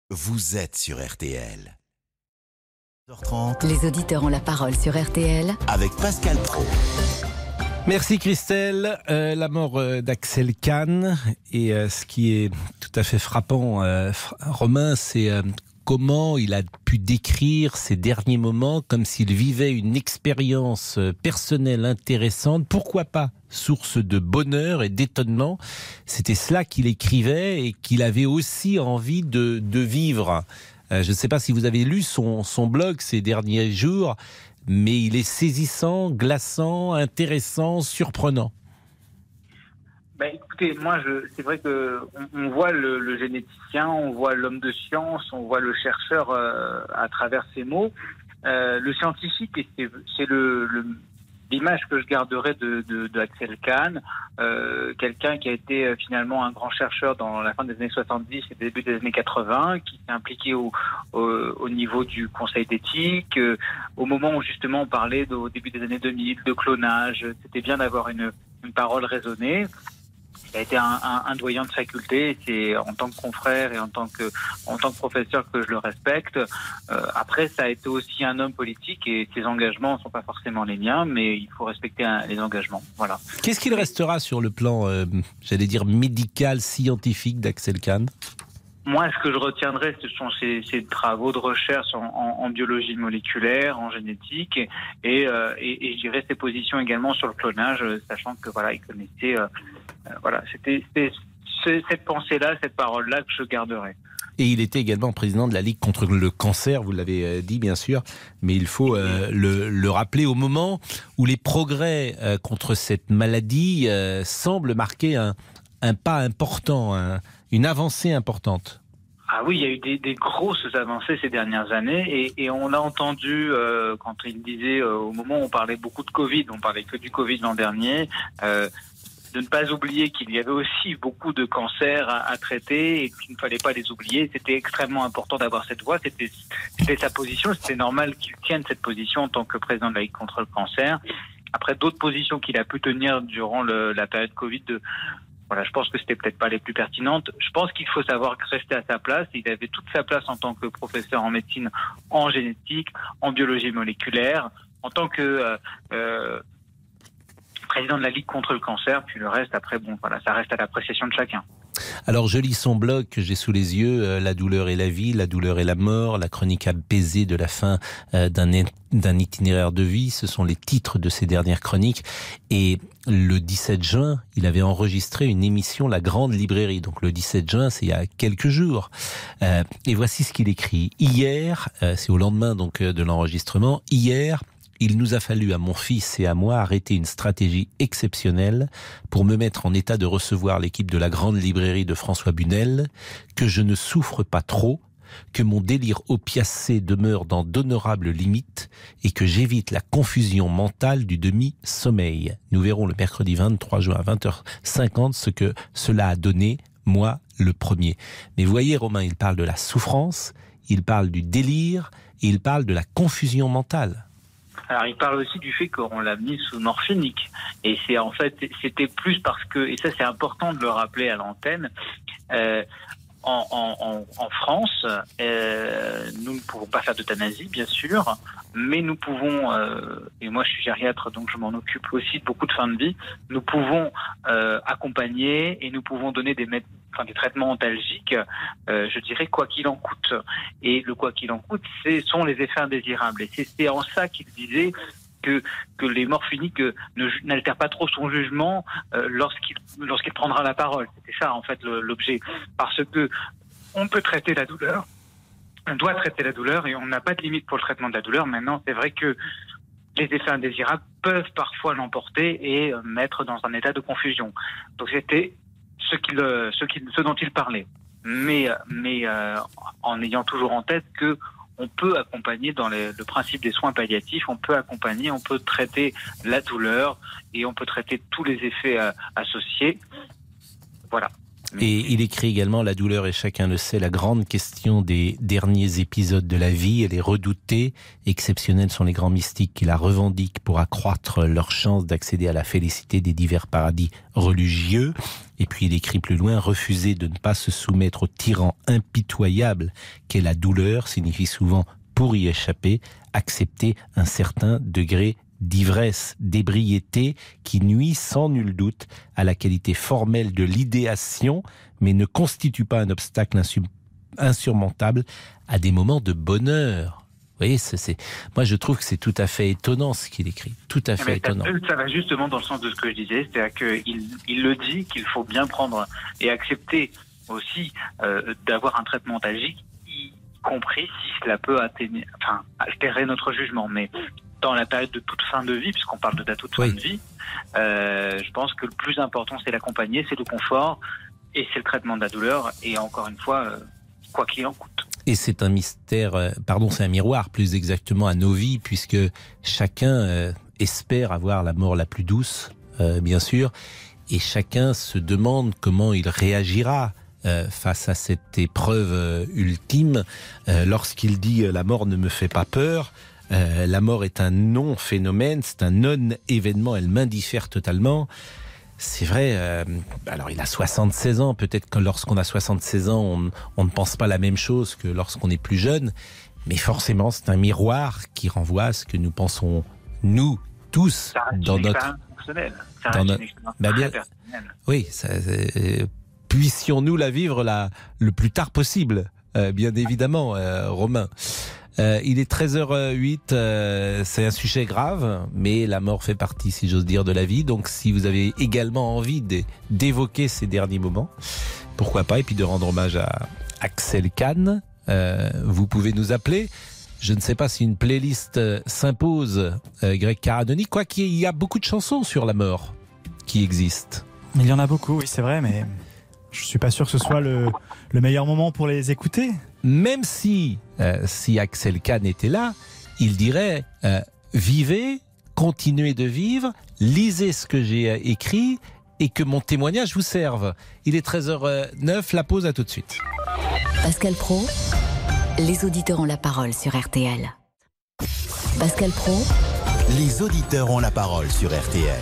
Vous êtes sur RTL. 12h30 Les auditeurs ont la parole sur RTL avec Pascal Praud. Merci Christelle. La mort d'Axel Kahn et ce qui est tout à fait frappant, Romain, c'est comment il a pu décrire ces derniers moments comme s'il vivait une expérience personnelle intéressante, pourquoi pas source de bonheur et d'étonnement. C'était cela qu'il écrivait et qu'il avait aussi envie de vivre. Je ne sais pas si vous avez lu son blog ces derniers jours, mais il est saisissant, glaçant, intéressant, surprenant. Écoutez, moi, c'est vrai que on voit le généticien, on voit l'homme de science, on voit le chercheur à travers ses mots. Le scientifique, et c'est l'image que je garderai de Axel Kahn, quelqu'un qui a été finalement un grand chercheur dans la fin des années 70 et début des années 80, qui s'est impliqué au niveau du conseil d'éthique, au moment où justement on parlait au début des années 2000 de clonage. C'était bien d'avoir une parole raisonnée. Il a été un doyen de faculté, c'est en tant que confrère et en tant que professeur que je le respecte. Après, ça a été aussi un homme politique et ses engagements ne sont pas forcément les miens, mais il faut respecter les engagements. Voilà. Qu'est-ce qu'il restera sur le plan, j'allais dire, médical, scientifique d'Axel Kahn ? Moi, ce que je retiendrai, ce sont ces travaux de recherche en biologie moléculaire, en génétique, et je dirais ses positions également sur le clonage, sachant que voilà, il connaissait. C'était cette pensée-là, cette parole-là que je garderai. Et il était également président de la Ligue contre le cancer, vous l'avez dit bien sûr, mais il faut le rappeler au moment où les progrès contre cette maladie semblent marquer un pas important, une avancée importante. Ah oui, il y a eu des grosses avancées ces dernières années et on l'a entendu quand il disait au moment où on parlait beaucoup de Covid, on parlait que du Covid l'an dernier, de ne pas oublier qu'il y avait aussi beaucoup de cancers à traiter et qu'il ne fallait pas les oublier. C'était extrêmement important d'avoir cette voix, c'était sa position, c'était normal qu'il tienne cette position en tant que président de la Ligue contre le cancer. Après d'autres positions qu'il a pu tenir durant la période Covid, je pense que c'était peut-être pas les plus pertinentes. Je pense qu'il faut savoir rester à sa place. Il avait toute sa place en tant que professeur en médecine, en génétique, en biologie moléculaire, en tant que président de la Ligue contre le cancer, puis le reste, après, ça reste à l'appréciation de chacun. Alors, je lis son blog que j'ai sous les yeux, La douleur et la vie, la douleur et la mort, la chronique apaisée de la fin d'un itinéraire de vie. Ce sont les titres de ces dernières chroniques. Et le 17 juin, il avait enregistré une émission, La Grande Librairie. Donc, le 17 juin, c'est il y a quelques jours. Et voici ce qu'il écrit. Hier, c'est au lendemain donc de l'enregistrement, hier, il nous a fallu à mon fils et à moi arrêter une stratégie exceptionnelle pour me mettre en état de recevoir l'équipe de la Grande Librairie de François Bunel, que je ne souffre pas trop, que mon délire opiacé demeure dans d'honorables limites et que j'évite la confusion mentale du demi-sommeil. Nous verrons le mercredi 23 juin à 20h50 ce que cela a donné, moi le premier. Mais voyez Romain, il parle de la souffrance, il parle du délire et il parle de la confusion mentale. Alors, il parle aussi du fait qu'on l'a mis sous morphinique. Et c'était plus parce que, et ça c'est important de le rappeler à l'antenne, en France, nous ne pouvons pas faire d'euthanasie, bien sûr, mais nous pouvons, et moi je suis gériatre, donc je m'en occupe aussi de beaucoup de fins de vie, nous pouvons accompagner et nous pouvons donner des traitements antalgiques, je dirais quoi qu'il en coûte. Et le quoi qu'il en coûte, ce sont les effets indésirables. Et c'est en ça qu'il disait que les morphiniques n'altèrent pas trop son jugement lorsqu'il prendra la parole. C'était ça en fait l'objet. Parce que on peut traiter la douleur, on doit traiter la douleur et on n'a pas de limite pour le traitement de la douleur. Maintenant, c'est vrai que les effets indésirables peuvent parfois l'emporter et mettre dans un état de confusion. Donc c'était ce dont il parlait. Mais en ayant toujours en tête que on peut accompagner dans le principe des soins palliatifs, on peut accompagner, on peut traiter la douleur et on peut traiter tous les effets associés. Voilà. Et il écrit également: la douleur est, chacun le sait, la grande question des derniers épisodes de la vie. Elle est redoutée. Exceptionnels sont les grands mystiques qui la revendiquent pour accroître leurs chances d'accéder à la félicité des divers paradis religieux. Et puis il écrit plus loin: refuser de ne pas se soumettre au tyran impitoyable qu'est la douleur signifie souvent, pour y échapper, accepter un certain degré d'ivresse, d'ébriété qui nuit sans nul doute à la qualité formelle de l'idéation, mais ne constitue pas un obstacle insurmontable à des moments de bonheur. Vous voyez, moi je trouve que c'est tout à fait étonnant ce qu'il écrit, tout à fait étonnant. Ça va justement dans le sens de ce que je disais, c'est-à-dire qu'il le dit, qu'il faut bien prendre et accepter aussi d'avoir un traitement antalgique, y compris si cela peut altérer notre jugement. Mais dans la période de toute fin de vie, puisqu'on parle de date toute fin de vie, je pense que le plus important c'est l'accompagner, c'est le confort et c'est le traitement de la douleur, et encore une fois, quoi qu'il en coûte. Et c'est un mystère, c'est un miroir plus exactement à nos vies, puisque chacun espère avoir la mort la plus douce, bien sûr, et chacun se demande comment il réagira face à cette épreuve ultime. Lorsqu'il dit « la mort ne me fait pas peur », la mort est un non-phénomène, c'est un non-événement, elle m'indiffère totalement. C'est vrai, alors il a 76 ans, peut-être que lorsqu'on a 76 ans, on ne pense pas la même chose que lorsqu'on est plus jeune, mais forcément c'est un miroir qui renvoie à ce que nous pensons, nous, tous, dans notre... Oui, puissions-nous la vivre le plus tard possible, bien évidemment, Romain. Il est 13h08, c'est un sujet grave, mais la mort fait partie, si j'ose dire, de la vie. Donc si vous avez également envie d'évoquer ces derniers moments, pourquoi pas, et puis de rendre hommage à Axel Kahn, vous pouvez nous appeler. Je ne sais pas si une playlist s'impose, Greg Caradoni, quoi qu'il y a beaucoup de chansons sur la mort qui existent. Il y en a beaucoup, oui, c'est vrai, mais je suis pas sûr que ce soit le meilleur moment pour les écouter. Même si Axel Kahn était là, il dirait vivez, continuez de vivre, lisez ce que j'ai écrit et que mon témoignage vous serve. Il est 13h09, la pause, à tout de suite. Pascal Praud, les auditeurs ont la parole sur RTL. Pascal Praud, les auditeurs ont la parole sur RTL.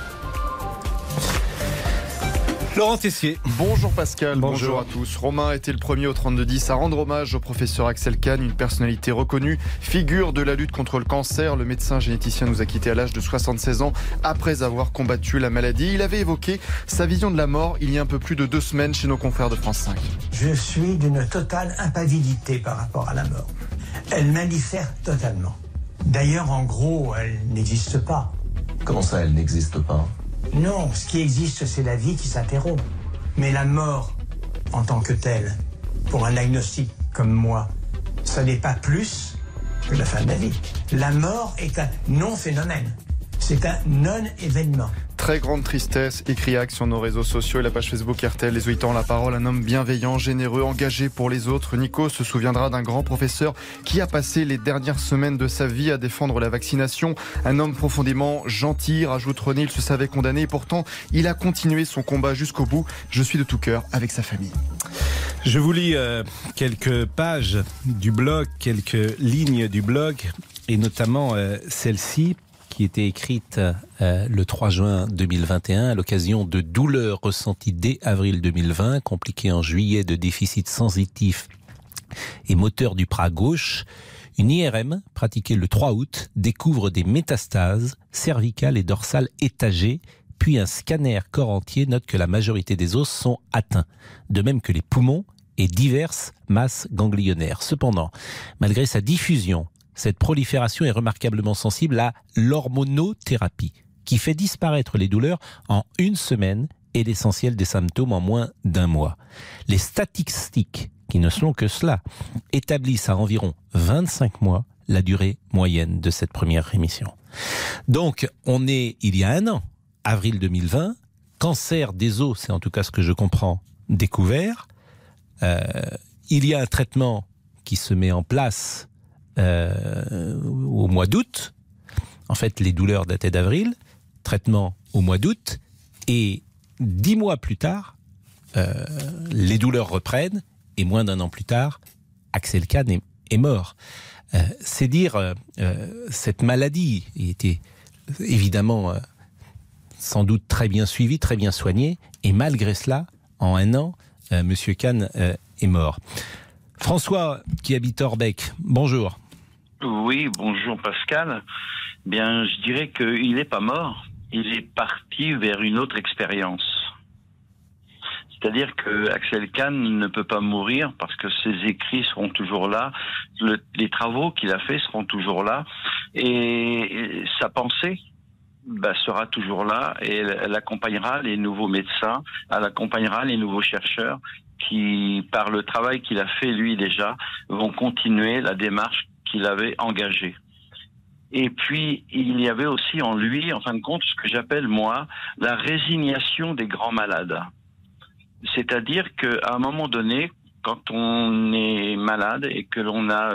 Laurent Tessier. Bonjour Pascal, bonjour à tous. Romain a été le premier au 3210 à rendre hommage au professeur Axel Kahn, une personnalité reconnue, figure de la lutte contre le cancer. Le médecin généticien nous a quittés à l'âge de 76 ans après avoir combattu la maladie. Il avait évoqué sa vision de la mort il y a un peu plus de 2 semaines chez nos confrères de France 5. Je suis d'une totale impavidité par rapport à la mort. Elle m'indiffère totalement. D'ailleurs, en gros, elle n'existe pas. Comment ça, elle n'existe pas ? Non, ce qui existe, c'est la vie qui s'interrompt. Mais la mort, en tant que telle, pour un agnostique comme moi, ça n'est pas plus que la fin de la vie. La mort est un non-phénomène. C'est un non-événement. Très grande tristesse, écrit Axe sur nos réseaux sociaux et la page Facebook RTL. Les auditeurs ont la parole, un homme bienveillant, généreux, engagé pour les autres. Nico se souviendra d'un grand professeur qui a passé les dernières semaines de sa vie à défendre la vaccination. Un homme profondément gentil, rajoute René, il se savait condamné et pourtant il a continué son combat jusqu'au bout. Je suis de tout cœur avec sa famille. Je vous lis quelques pages du blog, quelques lignes du blog, et notamment celle-ci, qui était écrite le 3 juin 2021 à l'occasion de douleurs ressenties dès avril 2020, compliquées en juillet de déficit sensitif et moteur du bras gauche. Une IRM pratiquée le 3 août découvre des métastases cervicales et dorsales étagées, puis un scanner corps entier note que la majorité des os sont atteints, de même que les poumons et diverses masses ganglionnaires. Cependant, malgré sa diffusion, cette prolifération est remarquablement sensible à l'hormonothérapie, qui fait disparaître les douleurs en 1 semaine et l'essentiel des symptômes en moins d'1 mois. Les statistiques, qui ne sont que cela, établissent à environ 25 mois la durée moyenne de cette première rémission. Donc, on est, il y a 1 an, avril 2020, cancer des os, c'est en tout cas ce que je comprends, découvert. Il y a un traitement qui se met en place au mois d'août. En fait, les douleurs dataient d'avril, traitement au mois d'août, et 10 mois plus tard, les douleurs reprennent et moins d'un an plus tard, Axel Kahn est mort. C'est dire cette maladie était évidemment sans doute très bien suivie, très bien soignée, et malgré cela, en un an, Monsieur Kahn est mort. François, qui habite Orbec, bonjour. Oui, bonjour Pascal. Bien, je dirais qu'il n'est pas mort. Il est parti vers une autre expérience. C'est-à-dire que Axel Kahn ne peut pas mourir parce que ses écrits seront toujours là, les travaux qu'il a faits seront toujours là, et sa pensée sera toujours là, et elle accompagnera les nouveaux médecins, elle accompagnera les nouveaux chercheurs qui, par le travail qu'il a fait lui déjà, vont continuer la démarche qu'il avait engagée. Et puis, il y avait aussi en lui, en fin de compte, ce que j'appelle, moi, la résignation des grands malades. C'est-à-dire qu'à un moment donné, quand on est malade et que l'on a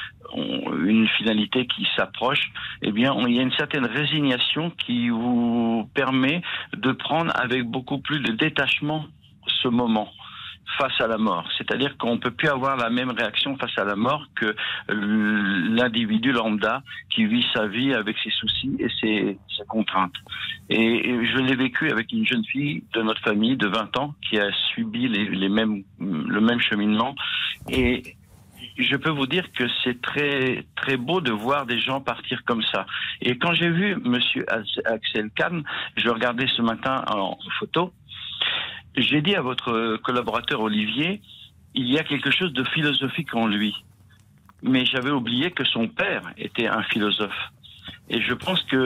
une finalité qui s'approche, eh bien, il y a une certaine résignation qui vous permet de prendre avec beaucoup plus de détachement ce moment face à la mort. C'est-à-dire qu'on ne peut plus avoir la même réaction face à la mort que l'individu lambda qui vit sa vie avec ses soucis et ses contraintes. Et je l'ai vécu avec une jeune fille de notre famille de 20 ans qui a subi le même cheminement. Et je peux vous dire que c'est très, très beau de voir des gens partir comme ça. Et quand j'ai vu Monsieur Axel Kahn, je regardais ce matin en photo, j'ai dit à votre collaborateur Olivier, il y a quelque chose de philosophique en lui. Mais j'avais oublié que son père était un philosophe. Et je pense que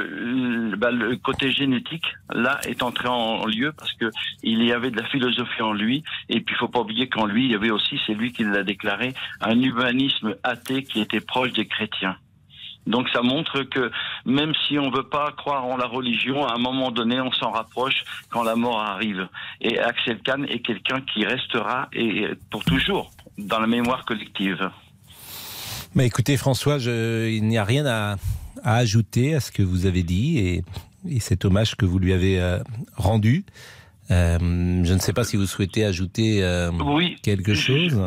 le côté génétique, là, est entré en lieu parce que il y avait de la philosophie en lui. Et puis, il faut pas oublier qu'en lui, il y avait aussi, c'est lui qui l'a déclaré, un humanisme athée qui était proche des chrétiens. Donc ça montre que même si on veut pas croire en la religion, à un moment donné, on s'en rapproche quand la mort arrive. Et Axel Kahn est quelqu'un qui restera et pour toujours dans la mémoire collective. Mais écoutez François, il n'y a rien à ajouter à ce que vous avez dit et cet hommage que vous lui avez rendu. Je ne sais pas si vous souhaitez ajouter quelque chose.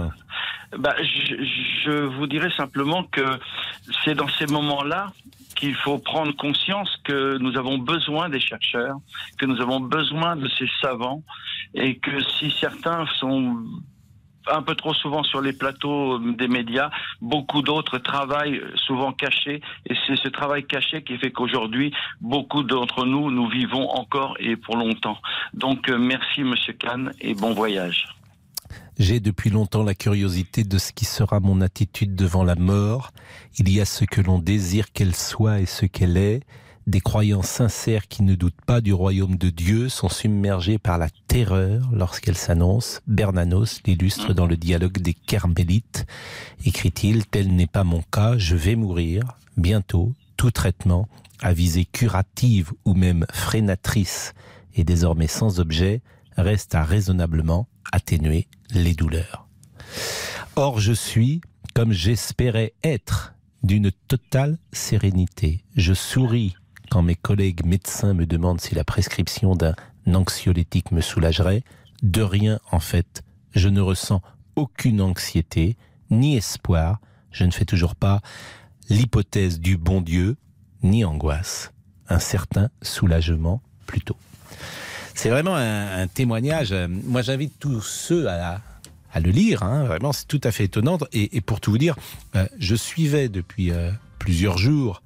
Je vous dirais simplement que c'est dans ces moments-là qu'il faut prendre conscience que nous avons besoin des chercheurs, que nous avons besoin de ces savants, et que si certains sont un peu trop souvent sur les plateaux des médias, beaucoup d'autres travaillent souvent cachés, et c'est ce travail caché qui fait qu'aujourd'hui, beaucoup d'entre nous vivons encore et pour longtemps. Donc merci Monsieur Kahn et bon voyage. J'ai depuis longtemps la curiosité de ce qui sera mon attitude devant la mort. Il y a ce que l'on désire qu'elle soit et ce qu'elle est. Des croyants sincères qui ne doutent pas du royaume de Dieu sont submergés par la terreur lorsqu'elle s'annonce. Bernanos l'illustre dans le dialogue des Carmélites. Écrit-il, tel n'est pas mon cas, je vais mourir. Bientôt, tout traitement, à visée curative ou même freinatrice et désormais sans objet, reste à raisonnablement atténuer les douleurs. Or, je suis, comme j'espérais être, d'une totale sérénité. Je souris quand mes collègues médecins me demandent si la prescription d'un anxiolytique me soulagerait. De rien, en fait, je ne ressens aucune anxiété, ni espoir. Je ne fais toujours pas l'hypothèse du bon Dieu, ni angoisse. Un certain soulagement, plutôt. C'est vraiment un témoignage. Moi, j'invite tous ceux à le lire. Vraiment, c'est tout à fait étonnant. Et pour tout vous dire, je suivais depuis plusieurs jours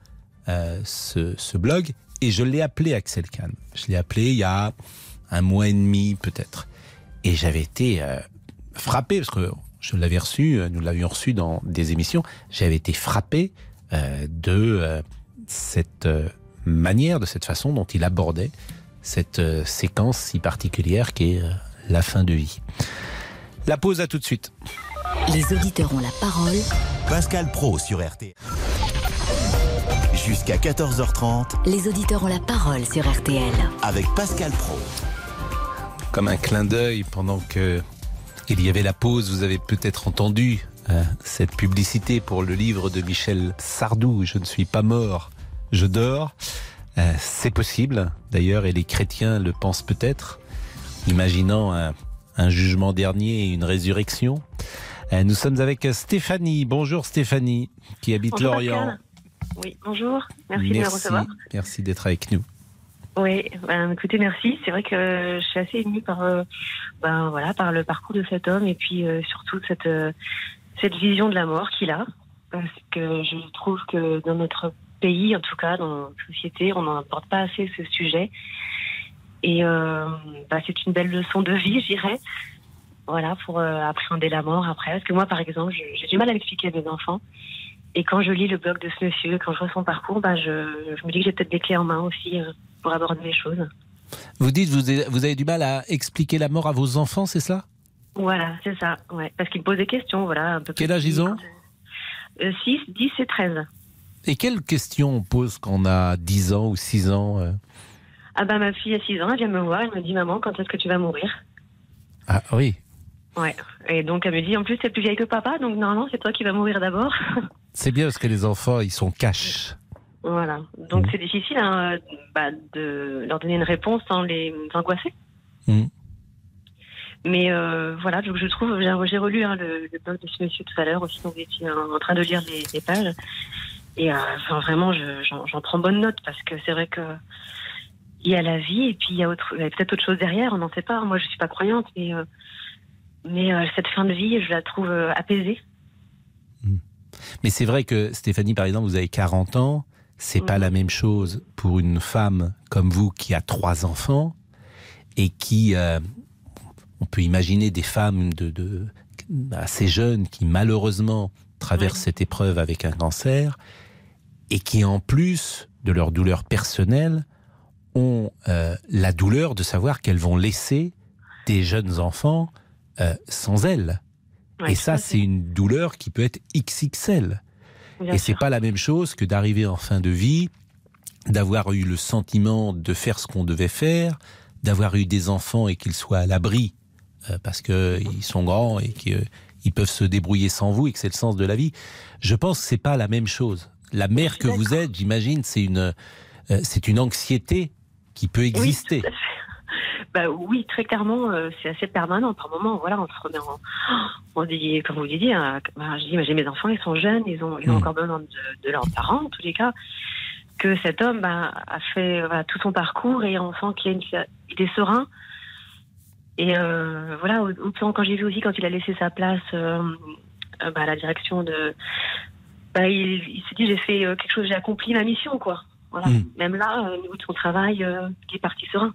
ce blog et je l'ai appelé Axel Kahn. Je l'ai appelé il y a un mois et demi peut-être. Et j'avais été frappé, parce que je l'avais reçu, nous l'avions reçu dans des émissions, j'avais été frappé de cette manière, de cette façon dont il abordait cette séquence si particulière qui est la fin de vie. La pause, à tout de suite. Les auditeurs ont la parole. Pascal Praud sur RTL. Jusqu'à 14h30. Les auditeurs ont la parole sur RTL. Avec Pascal Praud. Comme un clin d'œil, pendant que il y avait la pause, vous avez peut-être entendu cette publicité pour le livre de Michel Sardou, « Je ne suis pas mort, je dors ». C'est possible, d'ailleurs, et les chrétiens le pensent peut-être, imaginant un jugement dernier et une résurrection. Nous sommes avec Stéphanie. Bonjour Stéphanie, qui habite bonjour Lorient. Pascal. Oui, bonjour. Merci de me recevoir. Merci d'être avec nous. Oui, écoutez, merci. C'est vrai que je suis assez émue par le parcours de cet homme et puis surtout cette vision de la mort qu'il a. Parce que je trouve que dans notre pays, en tout cas dans notre société, on n'en aborde pas assez ce sujet. Et c'est une belle leçon de vie, je dirais. Voilà, pour appréhender la mort après. Parce que moi, par exemple, j'ai du mal à l'expliquer à mes enfants. Et quand je lis le blog de ce monsieur, quand je vois son parcours, je me dis que j'ai peut-être des clés en main aussi pour aborder les choses. Vous dites vous avez du mal à expliquer la mort à vos enfants, c'est ça ? Voilà, c'est ça. Ouais. Parce qu'ils me posent des questions. Voilà, un peu. Quel âge ils ont ? 6, 10 et 13. Et quelles questions on pose quand on a 10 ans ou 6 ans Ma fille a 6 ans, elle vient me voir, elle me dit « Maman, quand est-ce que tu vas mourir ?» Ah oui. Ouais. Et donc elle me dit « En plus, t'es plus vieille que papa, donc normalement, c'est toi qui vas mourir d'abord. » C'est bien parce que les enfants, ils sont cash. Voilà. Donc c'est difficile de leur donner une réponse sans les angoisser. Mais je trouve, j'ai relu le blog de ce monsieur tout à l'heure aussi, donc j'étais en train de lire les pages. Et vraiment, j'en prends bonne note parce que c'est vrai que il y a la vie et puis il y a peut-être autre chose derrière, on n'en sait pas. Moi, je suis pas croyante, mais cette fin de vie, je la trouve apaisée. Mais c'est vrai que Stéphanie, par exemple, vous avez 40 ans, c'est pas la même chose pour une femme comme vous qui a 3 enfants et qui, on peut imaginer des femmes assez jeunes qui malheureusement traversent cette épreuve avec un cancer et qui en plus de leur douleur personnelle ont la douleur de savoir qu'elles vont laisser des jeunes enfants sans elles. Et ça, c'est une douleur qui peut être XXL. Et c'est pas la même chose que d'arriver en fin de vie, d'avoir eu le sentiment de faire ce qu'on devait faire, d'avoir eu des enfants et qu'ils soient à l'abri parce qu'ils sont grands et qu'ils peuvent se débrouiller sans vous et que c'est le sens de la vie. Je pense que c'est pas la même chose. La mère que vous êtes, j'imagine, c'est une anxiété qui peut exister. Oui, oui, très clairement, c'est assez permanent. Par moment, voilà, on se remet on dit, comme vous disiez, je dis, j'ai mes enfants, ils sont jeunes, ils ont encore besoin de leurs parents, en tous les cas, que cet homme a fait tout son parcours et on sent qu'il est serein. Et autant quand j'ai vu aussi, quand il a laissé sa place à la direction de... il s'est dit, j'ai fait quelque chose, j'ai accompli ma mission, quoi. Voilà. Même là, au niveau de son travail, il est parti serein.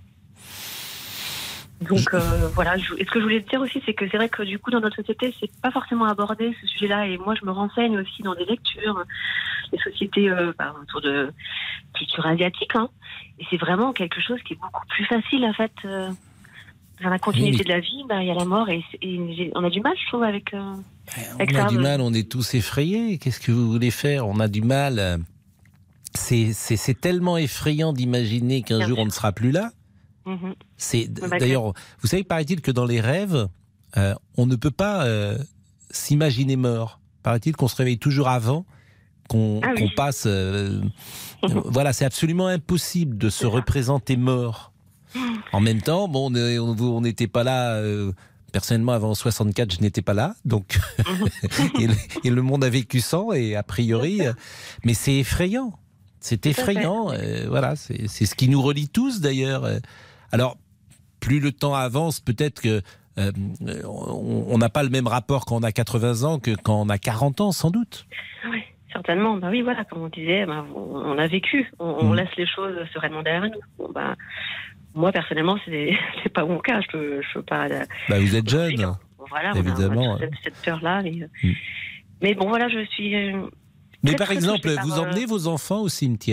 Donc et ce que je voulais te dire aussi, c'est que c'est vrai que du coup dans notre société, c'est pas forcément abordé ce sujet-là. Et moi, je me renseigne aussi dans des lectures, les sociétés autour de culture asiatique, et c'est vraiment quelque chose qui est beaucoup plus facile en fait. Dans la continuité de la vie, il y a la mort et on a du mal, je trouve, avec ça. On a du mal, on est tous effrayés. Qu'est-ce que vous voulez faire ? On a du mal. C'est tellement effrayant d'imaginer qu'un jour on ne sera plus là. D'ailleurs, vous savez, paraît-il que dans les rêves, on ne peut pas s'imaginer mort. Paraît-il qu'on se réveille toujours avant qu'on passe. Voilà, c'est absolument impossible de se représenter mort. En même temps, on n'était pas là. Personnellement, avant 64, je n'étais pas là, donc et le monde a vécu sans, et a priori, mais c'est effrayant. C'est effrayant. Voilà, c'est ce qui nous relie tous d'ailleurs. Alors, plus le temps avance, peut-être que on n'a pas le même rapport quand on a 80 ans que quand on a 40 ans, sans doute. Oui, certainement. Oui, voilà, comme on disait, on a vécu. On laisse les choses sereinement derrière nous. Moi, personnellement, c'est pas mon cas. Je peux pas. Vous êtes jeune. Voilà, évidemment. On a cette peur-là. Mais bon, voilà, je suis. Mais par exemple, vous emmenez vos enfants au cimetière ?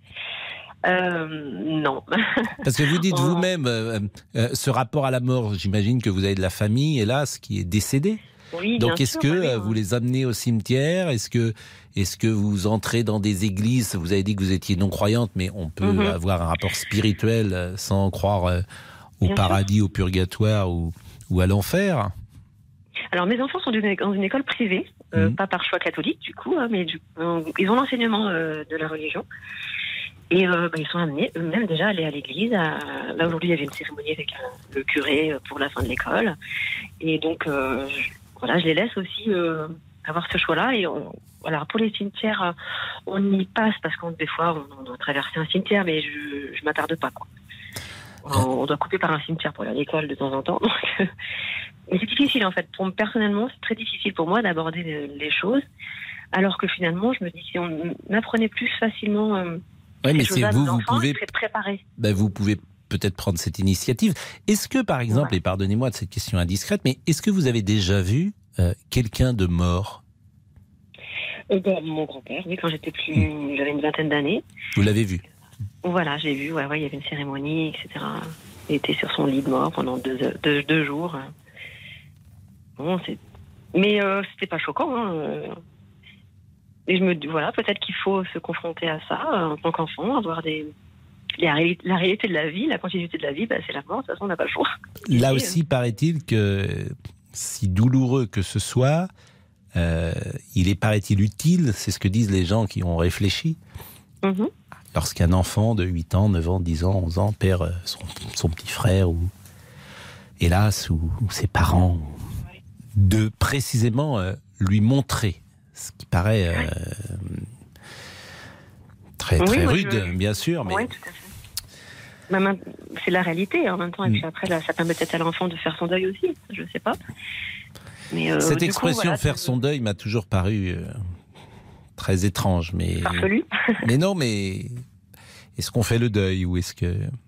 Non. Parce que vous dites vous-même, ce rapport à la mort, j'imagine que vous avez de la famille, hélas, qui est décédée. Oui, donc est-ce que vous les amenez au cimetière ? Est-ce que vous entrez dans des églises ? Vous avez dit que vous étiez non-croyante, mais on peut avoir un rapport spirituel sans croire au paradis, au purgatoire ou à l'enfer. Alors mes enfants sont dans une école privée, pas par choix catholique du coup, mais ils ont l'enseignement de la religion. Et ils sont amenés eux-mêmes déjà à aller à l'église. Là, aujourd'hui, il y avait une cérémonie avec le curé pour la fin de l'école. Et donc, je les laisse aussi avoir ce choix-là. Et pour les cimetières, on y passe parce qu'on des fois, on doit traverser un cimetière, mais je m'attarde pas, quoi. On doit couper par un cimetière pour aller à l'école de temps en temps. Donc, mais c'est difficile, en fait. Personnellement, c'est très difficile pour moi d'aborder les choses. Alors que finalement, je me dis, si on apprenait plus facilement... Oui, mais c'est vous pouvez préparer. Vous pouvez peut-être prendre cette initiative. Est-ce que, par exemple, et pardonnez-moi de cette question indiscrète, mais est-ce que vous avez déjà vu quelqu'un de mort? Mon grand-père, oui, quand j'avais une vingtaine d'années. Vous l'avez vu? Voilà, j'ai vu, il y avait une cérémonie, etc. Il était sur son lit de mort pendant deux jours. Bon, mais c'était pas choquant, hein. Et je me dis, peut-être qu'il faut se confronter à ça en tant qu'enfant, avoir la réalité de la vie, la continuité de la vie, c'est la mort, de toute façon, on n'a pas le choix. Là aussi, paraît-il que, si douloureux que ce soit, il est, paraît-il, utile, c'est ce que disent les gens qui ont réfléchi, lorsqu'un enfant de 8 ans, 9 ans, 10 ans, 11 ans perd son petit frère, ou hélas, ou ses parents, de précisément lui montrer, ce qui paraît très rude, bien sûr. Mais... Oui, tout à fait. C'est la réalité en même temps, et puis après, là, ça permet peut-être à l'enfant de faire son deuil aussi, je ne sais pas. Mais, cette expression « faire son deuil » m'a toujours paru très étrange. Mais... farfelu. Mais non, mais est-ce qu'on fait le deuil, ou est-ce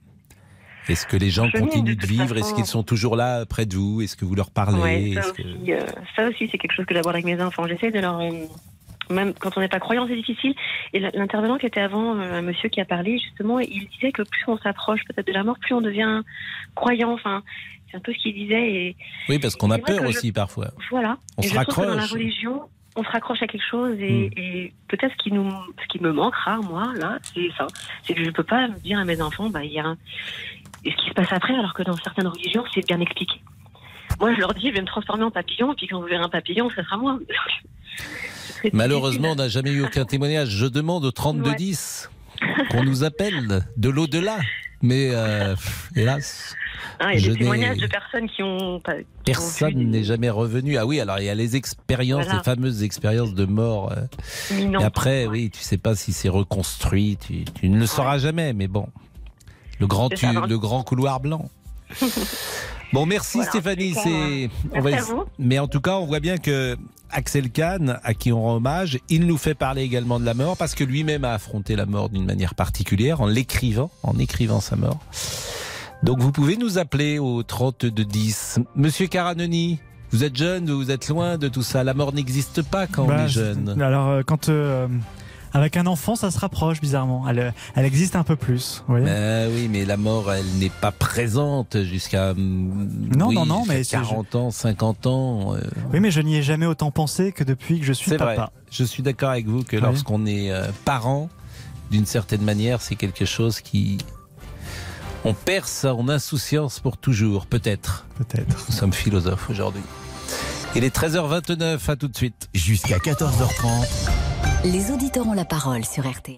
que les gens continuent de vivre? Est-ce qu'ils sont toujours là près de vous? Est-ce que vous leur parlez? Ça aussi, c'est quelque chose que j'aborde avec mes enfants. J'essaie de leur... Même quand on n'est pas croyant, c'est difficile. Et l'intervenant qui était avant, un monsieur qui a parlé, justement, il disait que plus on s'approche peut-être de la mort, plus on devient croyant. Enfin, c'est un peu ce qu'il disait. Et... Oui, parce qu'on a peur aussi parfois. Voilà. On se raccroche. Dans la religion, on se raccroche à quelque chose et peut-être ce qui me manquera, moi, là, c'est ça. C'est que je ne peux pas me dire à mes enfants, il y a et ce qui se passe après, alors que dans certaines religions, c'est bien expliqué. Moi, je leur dis, je vais me transformer en papillon, et puis quand vous verrez un papillon, ça sera moi. Malheureusement, on n'a jamais eu aucun témoignage. Je demande au 3210 qu'on nous appelle de l'au-delà. Mais hélas... il y a des témoignages de personnes qui ont... Personne n'est jamais revenu. Ah oui, alors il y a les expériences, les fameuses expériences de mort. Et après, oui, tu ne sais pas si c'est reconstruit. Tu ne le sauras jamais, mais bon. Le grand couloir blanc. Bon, merci Stéphanie. Mais en tout cas, on voit bien que Axel Kahn, à qui on rend hommage, il nous fait parler également de la mort, parce que lui-même a affronté la mort d'une manière particulière, en écrivant sa mort. Donc vous pouvez nous appeler au 3210. Monsieur Caranoni, vous êtes jeune, vous êtes loin de tout ça. La mort n'existe pas quand on est jeune. Alors quand... avec un enfant, ça se rapproche bizarrement. Elle existe un peu plus. Vous voyez oui, mais la mort, elle n'est pas présente jusqu'à mais 40 ans, 50 ans. Oui, mais je n'y ai jamais autant pensé que depuis que je suis papa. Vrai. Je suis d'accord avec vous que lorsqu'on est parent, d'une certaine manière, c'est quelque chose qui... On perd son insouciance pour toujours, peut-être. Nous sommes philosophes aujourd'hui. Il est 13h29, à tout de suite. Jusqu'à 14h30. Les auditeurs ont la parole sur RTL.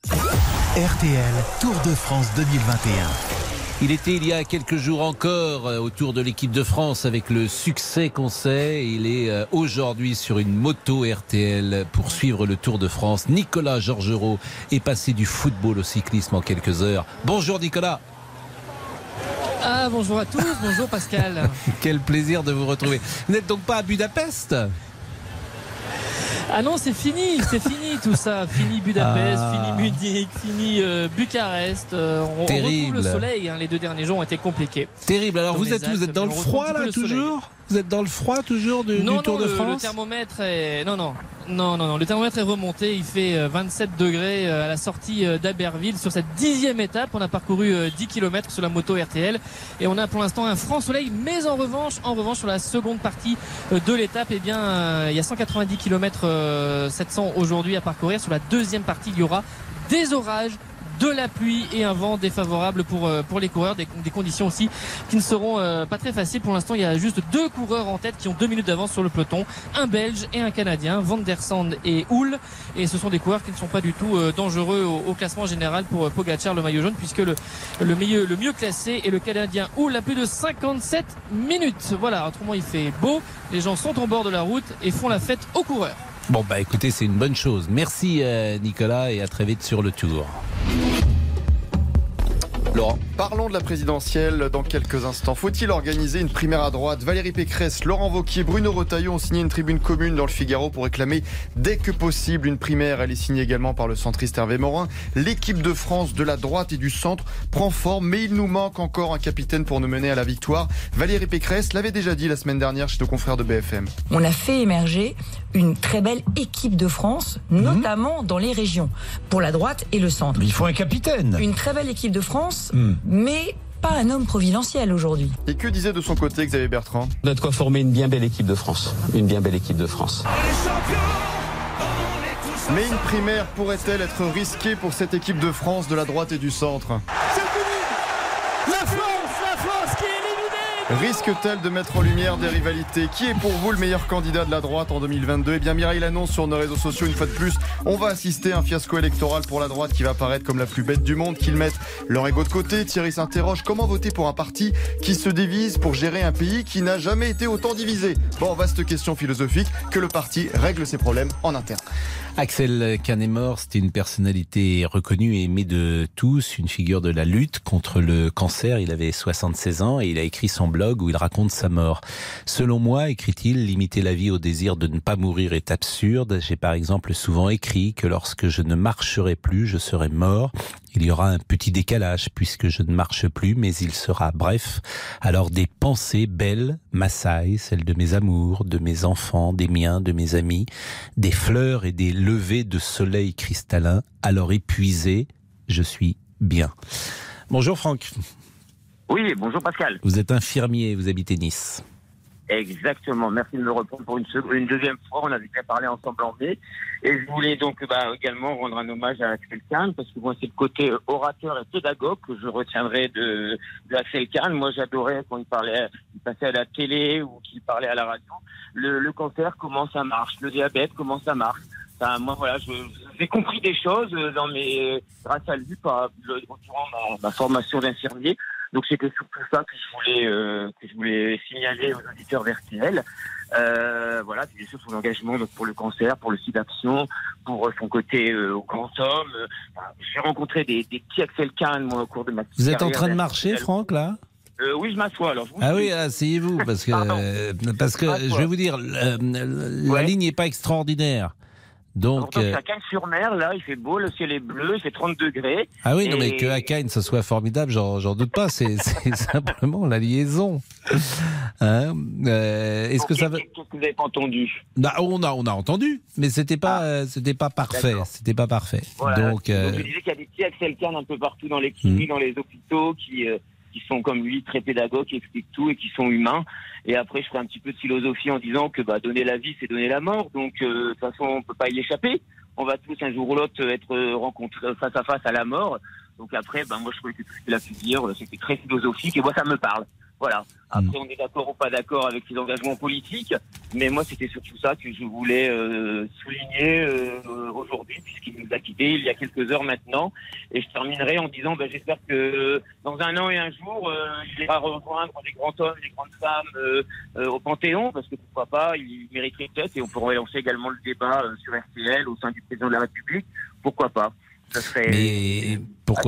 RTL, Tour de France 2021. Il était il y a quelques jours encore au Tour de l'équipe de France avec le succès qu'on sait. Il est aujourd'hui sur une moto RTL pour suivre le Tour de France. Nicolas Georgerot est passé du football au cyclisme en quelques heures. Bonjour Nicolas. Bonjour à tous, bonjour Pascal. Quel plaisir de vous retrouver. Vous n'êtes donc pas à Budapest ? Ah non, c'est fini tout ça. Fini Budapest, fini Munich, fini Bucarest. On retrouve le soleil, les 2 derniers jours ont été compliqués. Terrible, alors vous êtes dans le froid là toujours ? Vous êtes dans le froid toujours du Tour de France ? Le thermomètre est... Non, le thermomètre est remonté, il fait 27 degrés à la sortie d'Aberville. Sur cette 10e étape, on a parcouru 10 km sur la moto RTL et on a pour l'instant un franc soleil, mais en revanche sur la seconde partie de l'étape, il y a 190 km 700 aujourd'hui à parcourir. Sur la deuxième partie, il y aura des orages, de la pluie et un vent défavorable pour les coureurs, des conditions aussi qui ne seront pas très faciles. Pour l'instant, il y a juste 2 coureurs en tête qui ont 2 minutes d'avance sur le peloton, un Belge et un Canadien, Van der Sande et Houle, et ce sont des coureurs qui ne sont pas du tout dangereux au classement général pour Pogačar, le maillot jaune, puisque le mieux classé est le Canadien Houle à plus de 57 minutes. Voilà, autrement il fait beau, les gens sont en bord de la route et font la fête aux coureurs. Bon bah écoutez, c'est une bonne chose. Merci Nicolas et à très vite sur le Tour. Laurent, parlons de la présidentielle dans quelques instants. Faut-il organiser une primaire à droite ? Valérie Pécresse, Laurent Wauquiez, Bruno Retailleau ont signé une tribune commune dans le Figaro pour réclamer dès que possible une primaire. Elle est signée également par le centriste Hervé Morin. L'équipe de France de la droite et du centre prend forme, mais il nous manque encore un capitaine pour nous mener à la victoire. Valérie Pécresse l'avait déjà dit la semaine dernière chez nos confrères de BFM. On a fait émerger une très belle équipe de France, notamment dans les régions, pour la droite et le centre. Mais il faut un capitaine. Une très belle équipe de France, mais pas un homme providentiel aujourd'hui. Et que disait de son côté Xavier Bertrand ? On a de quoi former une bien belle équipe de France. Une bien belle équipe de France. Mais une primaire pourrait-elle être risquée pour cette équipe de France de la droite et du centre ? C'est fini ! La France qui est éliminée ! Risque-t-elle de mettre en lumière des rivalités ? Qui est pour vous le meilleur candidat de la droite en 2022 ? Eh bien Mireille l'annonce sur nos réseaux sociaux une fois de plus. On va assister à un fiasco électoral pour la droite qui va paraître comme la plus bête du monde, qu'ils mettent leur ego de côté. Thierry s'interroge, comment voter pour un parti qui se divise pour gérer un pays qui n'a jamais été autant divisé ? Bon, vaste question philosophique, que le parti règle ses problèmes en interne. Axel Kahn est mort, c'était une personnalité reconnue et aimée de tous, une figure de la lutte contre le cancer. Il avait 76 ans et il a écrit son blog où il raconte sa mort. Selon moi, écrit-il, limiter la vie au désir de ne pas mourir est absurde. J'ai par exemple souvent écrit que lorsque je ne marcherai plus, je serai mort. Il y aura un petit décalage puisque je ne marche plus, mais il sera bref. Alors des pensées belles m'assaillent, celles de mes amours, de mes enfants, des miens, de mes amis, des fleurs et des levées de soleil cristallin. Alors épuisé, je suis bien. Bonjour Franck. Oui, bonjour Pascal. Vous êtes infirmier, vous habitez Nice. Exactement, merci de me répondre pour une deuxième fois. On avait déjà parlé ensemble en mai. Et je voulais donc également rendre un hommage à Axel Kahn, parce que moi c'est le côté orateur et pédagogue que je retiendrai de Axel Kahn. Moi j'adorais quand il passait à la télé ou qu'il parlait à la radio. Le cancer, comment ça marche, le diabète, comment ça marche. Enfin, moi voilà, j'ai compris des choses grâce à lui durant ma formation d'infirmier. Donc c'était surtout ça que je voulais signaler aux auditeurs d'RTL. Voilà, puis bien sûr son engagement donc pour le cancer, pour le SIDAction, pour son côté au grand homme. J'ai rencontré des petits Axel Kahn moi au cours de ma carrière. Vous êtes en train de marcher, Franck, là ? Oui, je m'assois alors. Oui, asseyez-vous parce que je vais vous dire, la ligne n'est pas extraordinaire. Donc à Cagnes-sur-Mer, là, il fait beau, le ciel est bleu, il fait 30 degrés. Ah oui, non, mais que à Cagnes, ça soit formidable, j'en doute pas. C'est simplement la liaison. Est-ce que ça va... Qu'est-ce que vous n'avez pas entendu ? On a entendu, mais c'était pas parfait. D'accord. C'était pas parfait. Voilà. Donc je disais qu'il y a des petits Axel Kahn un peu partout dans les cliniques, dans les hôpitaux, qui sont comme lui très pédagogues, qui expliquent tout et qui sont humains. Et après, je ferai un petit peu de philosophie en disant que donner la vie, c'est donner la mort. Donc, de toute façon, on peut pas y échapper. On va tous, un jour ou l'autre, être rencontrés face à face à la mort. Donc après, moi, je trouvais que tout ce qu'il a pu dire, c'était très philosophique et moi, ça me parle. Voilà. Après, on est d'accord ou pas d'accord avec ses engagements politiques, mais moi, c'était surtout ça que je voulais souligner aujourd'hui, puisqu'il nous a quittés il y a quelques heures maintenant. Et je terminerai en disant, j'espère que dans un an et un jour, il ira rejoindre des grands hommes, des grandes femmes au Panthéon, parce que pourquoi pas, il mériterait peut-être, et on pourrait lancer également le débat sur RTL au sein du président de la République. Pourquoi pas ? Ça serait mais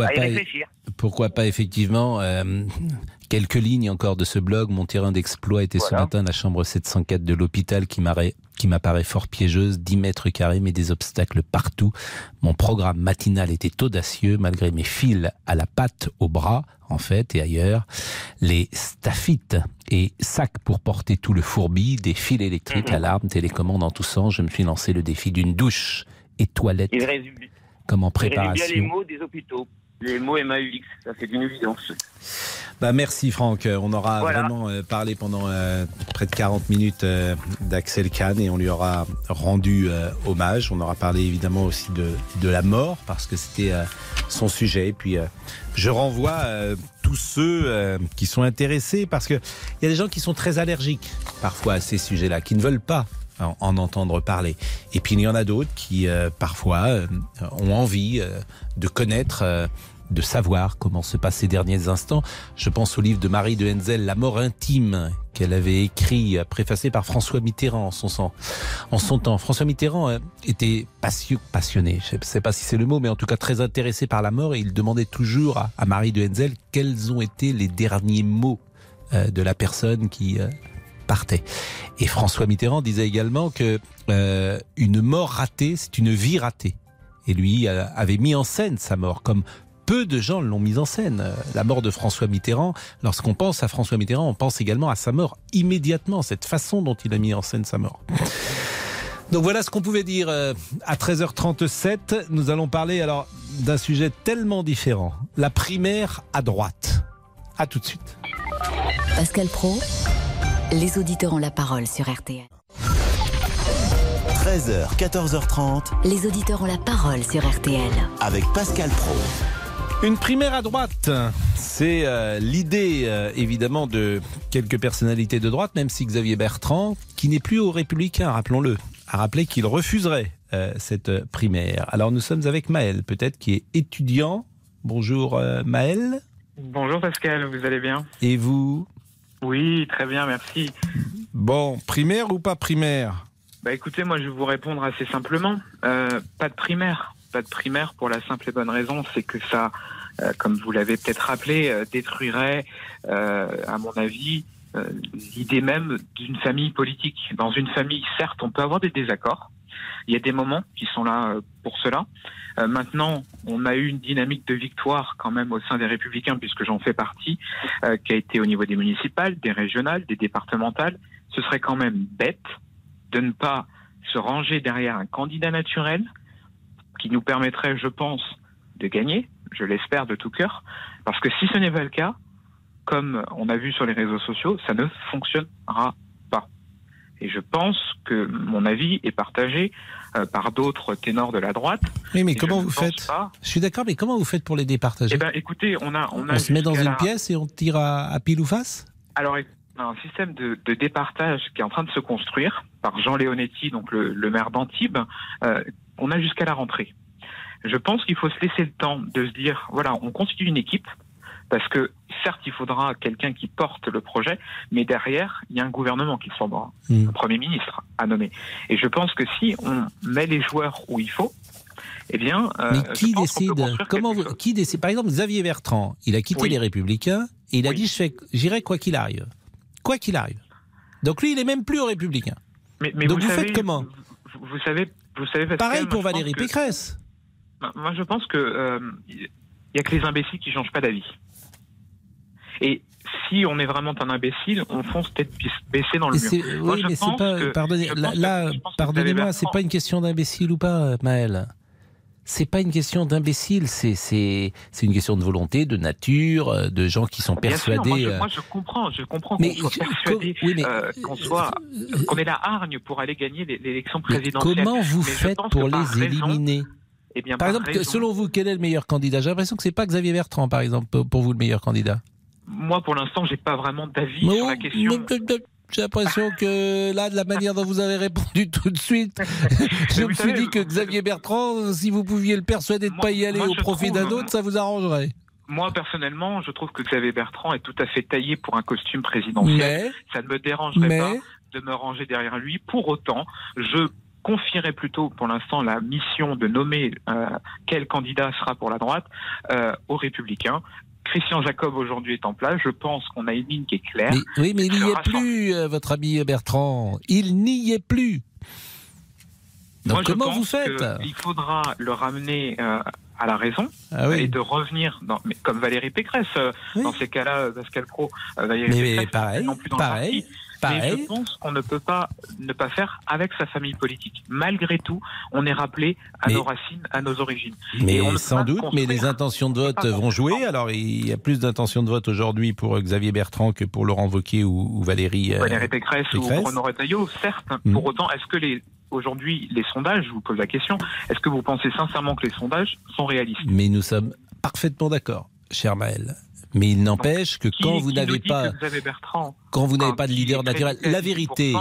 pourquoi pas effectivement quelques lignes encore de ce blog. Mon terrain d'exploit était ce matin la chambre 704 de l'hôpital qui m'apparaît fort piégeuse, 10 mètres carrés mais des obstacles partout. Mon programme matinal était audacieux malgré mes fils à la patte, au bras en fait et ailleurs, les staphytes et sacs pour porter tout le fourbi, des fils électriques, alarmes, télécommandes en tous sens. Je me suis lancé le défi d'une douche et toilette. Comme en préparation. Il résume bien les mots des hôpitaux. Les mots MAUX, ça c'est d'une évidence. Merci Franck, on aura vraiment parlé pendant près de 40 minutes d'Axel Kahn et on lui aura rendu hommage. On aura parlé évidemment aussi de la mort parce que c'était son sujet. Et puis je renvoie tous ceux qui sont intéressés parce qu'il y a des gens qui sont très allergiques parfois à ces sujets-là, qui ne veulent pas en entendre parler. Et puis il y en a d'autres qui parfois ont envie de connaître... de savoir comment se passent ces derniers instants. Je pense au livre de Marie de Henzel, La mort intime, qu'elle avait écrit, préfacé par François Mitterrand en son temps. François Mitterrand était passionné, je ne sais pas si c'est le mot, mais en tout cas très intéressé par la mort, et il demandait toujours à Marie de Henzel quels ont été les derniers mots de la personne qui partait. Et François Mitterrand disait également que une mort ratée, c'est une vie ratée. Et lui avait mis en scène sa mort, comme peu de gens l'ont mise en scène. La mort de François Mitterrand, lorsqu'on pense à François Mitterrand, on pense également à sa mort immédiatement, cette façon dont il a mis en scène sa mort. Donc voilà ce qu'on pouvait dire à 13h37. Nous allons parler alors d'un sujet tellement différent. La primaire à droite. À tout de suite. Pascal Praud, les auditeurs ont la parole sur RTL. 13h, 14h30. Les auditeurs ont la parole sur RTL. Avec Pascal Praud. Une primaire à droite, c'est l'idée évidemment de quelques personnalités de droite, même si Xavier Bertrand, qui n'est plus aux Républicains, rappelons-le, a rappelé qu'il refuserait cette primaire. Alors nous sommes avec Maël, peut-être, qui est étudiant. Bonjour Maël. Bonjour Pascal, vous allez bien? Et vous? Oui, très bien, merci. Bon, primaire ou pas primaire? Écoutez, moi je vais vous répondre assez simplement. Pas de primaire. Pas de primaire pour la simple et bonne raison, c'est que ça, comme vous l'avez peut-être rappelé, détruirait, à mon avis, l'idée même d'une famille politique. Dans une famille, certes, on peut avoir des désaccords. Il y a des moments qui sont là pour cela. Maintenant, on a eu une dynamique de victoire quand même au sein des Républicains, puisque j'en fais partie, qui a été au niveau des municipales, des régionales, des départementales. Ce serait quand même bête de ne pas se ranger derrière un candidat naturel qui nous permettrait, je pense, de gagner, je l'espère de tout cœur, parce que si ce n'est pas le cas, comme on a vu sur les réseaux sociaux, ça ne fonctionnera pas. Et je pense que mon avis est partagé par d'autres ténors de la droite. Oui, mais comment vous faites? Je suis d'accord, mais comment vous faites pour les départager? Écoutez, on se met dans une pièce et on tire à pile ou face? Alors, on a un système de départage qui est en train de se construire par Jean Leonetti, donc le maire d'Antibes. On a jusqu'à la rentrée. Je pense qu'il faut se laisser le temps de se dire, voilà, on constitue une équipe, parce que certes, il faudra quelqu'un qui porte le projet, mais derrière, il y a un gouvernement qui formera, un Premier ministre à nommer. Et je pense que si on met les joueurs où il faut, eh bien... mais qui décide? Qui décide? Par exemple, Xavier Bertrand, il a quitté les Républicains, et il a dit, j'irai quoi qu'il arrive. Quoi qu'il arrive. Donc lui, il n'est même plus aux Républicains. Mais donc vous faites comment? Vous savez Pascal, pareil pour Valérie Pécresse. Moi, je pense que y a que les imbéciles qui changent pas d'avis. Et si on est vraiment un imbécile, on fonce tête baissée dans le mur. Oui, mais c'est pas. Pardonnez-moi, c'est pas une question d'imbécile ou pas, Maël. C'est pas une question d'imbécile, c'est une question de volonté, de nature, de gens qui sont persuadés. Bien sûr, moi je comprends qu'on soit persuadé, qu'on ait la hargne pour aller gagner l'élection présidentielle. Mais comment vous faites pour les éliminer? Par exemple, selon vous, quel est le meilleur candidat? J'ai l'impression que c'est pas Xavier Bertrand, par exemple, pour vous le meilleur candidat. Moi, pour l'instant, j'ai pas vraiment d'avis sur la question. J'ai l'impression que là, de la manière dont vous avez répondu tout de suite, je me suis dit que Xavier Bertrand, si vous pouviez le persuader de ne pas y aller au profit d'un autre, ça vous arrangerait. Moi, personnellement, je trouve que Xavier Bertrand est tout à fait taillé pour un costume présidentiel. Ça ne me dérangerait pas de me ranger derrière lui. Pour autant, je confierais plutôt pour l'instant la mission de nommer quel candidat sera pour la droite aux Républicains. Christian Jacob aujourd'hui est en place. Je pense qu'on a une ligne qui est claire. Mais il n'y est plus, votre ami Bertrand. Il n'y est plus. Moi, comment je pense vous faites? Il faudra le ramener à la raison oui. et de revenir, mais comme Valérie Pécresse, dans ces cas-là, Pascal Pro, Valérie Mais Pécresse, pareil, non plus dans pareil. Mais je pense qu'on ne peut pas ne pas faire avec sa famille politique. Malgré tout, on est rappelé à nos racines, à nos origines. Mais sans doute, mais les intentions de vote vont jouer. Alors, il y a plus d'intentions de vote aujourd'hui pour Xavier Bertrand que pour Laurent Wauquiez ou Valérie Pécresse ou Bruno Retailleau, certes. Pour autant, est-ce que aujourd'hui, les sondages, je vous pose la question, est-ce que vous pensez sincèrement que les sondages sont réalistes? Mais nous sommes parfaitement d'accord, cher Maël. Mais il n'empêche que quand vous n'avez pas, quand vous n'avez pas de leader naturel, la vérité,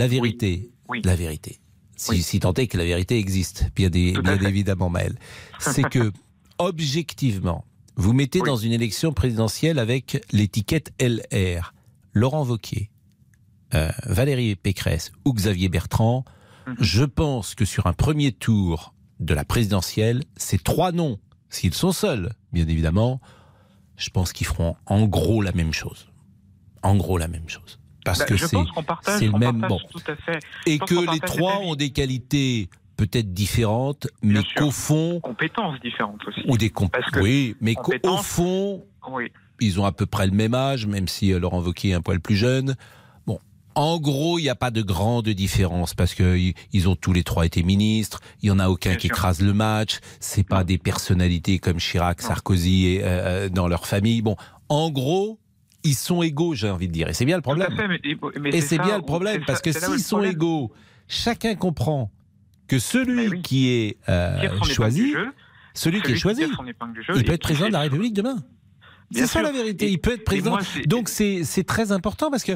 si tant est que la vérité existe, bien évidemment, Maël, c'est que objectivement, vous mettez dans une élection présidentielle avec l'étiquette LR, Laurent Wauquiez, Valérie Pécresse ou Xavier Bertrand. Je pense que sur un premier tour de la présidentielle, ces trois noms, s'ils sont seuls, bien évidemment, je pense qu'ils feront en gros la même chose. En gros la même chose. Parce que c'est le même. Bon. Et que les trois ont des qualités peut-être différentes, mais qu'au fond. Compétences différentes aussi. Ou des oui, mais qu'au fond, ils ont à peu près le même âge, même si Laurent Wauquiez est un poil plus jeune. En gros, il n'y a pas de grande différence parce qu'ils ont tous les trois été ministres. Il n'y en a aucun qui écrase le match. C'est pas des personnalités comme Chirac, Sarkozy dans leur famille. Bon, en gros, ils sont égaux, j'ai envie de dire. Et c'est bien le problème. Et c'est bien le problème parce que s'ils sont égaux, chacun comprend que celui qui est choisi, il peut être président de la République demain. C'est ça la vérité, il peut être président. Donc c'est très important parce que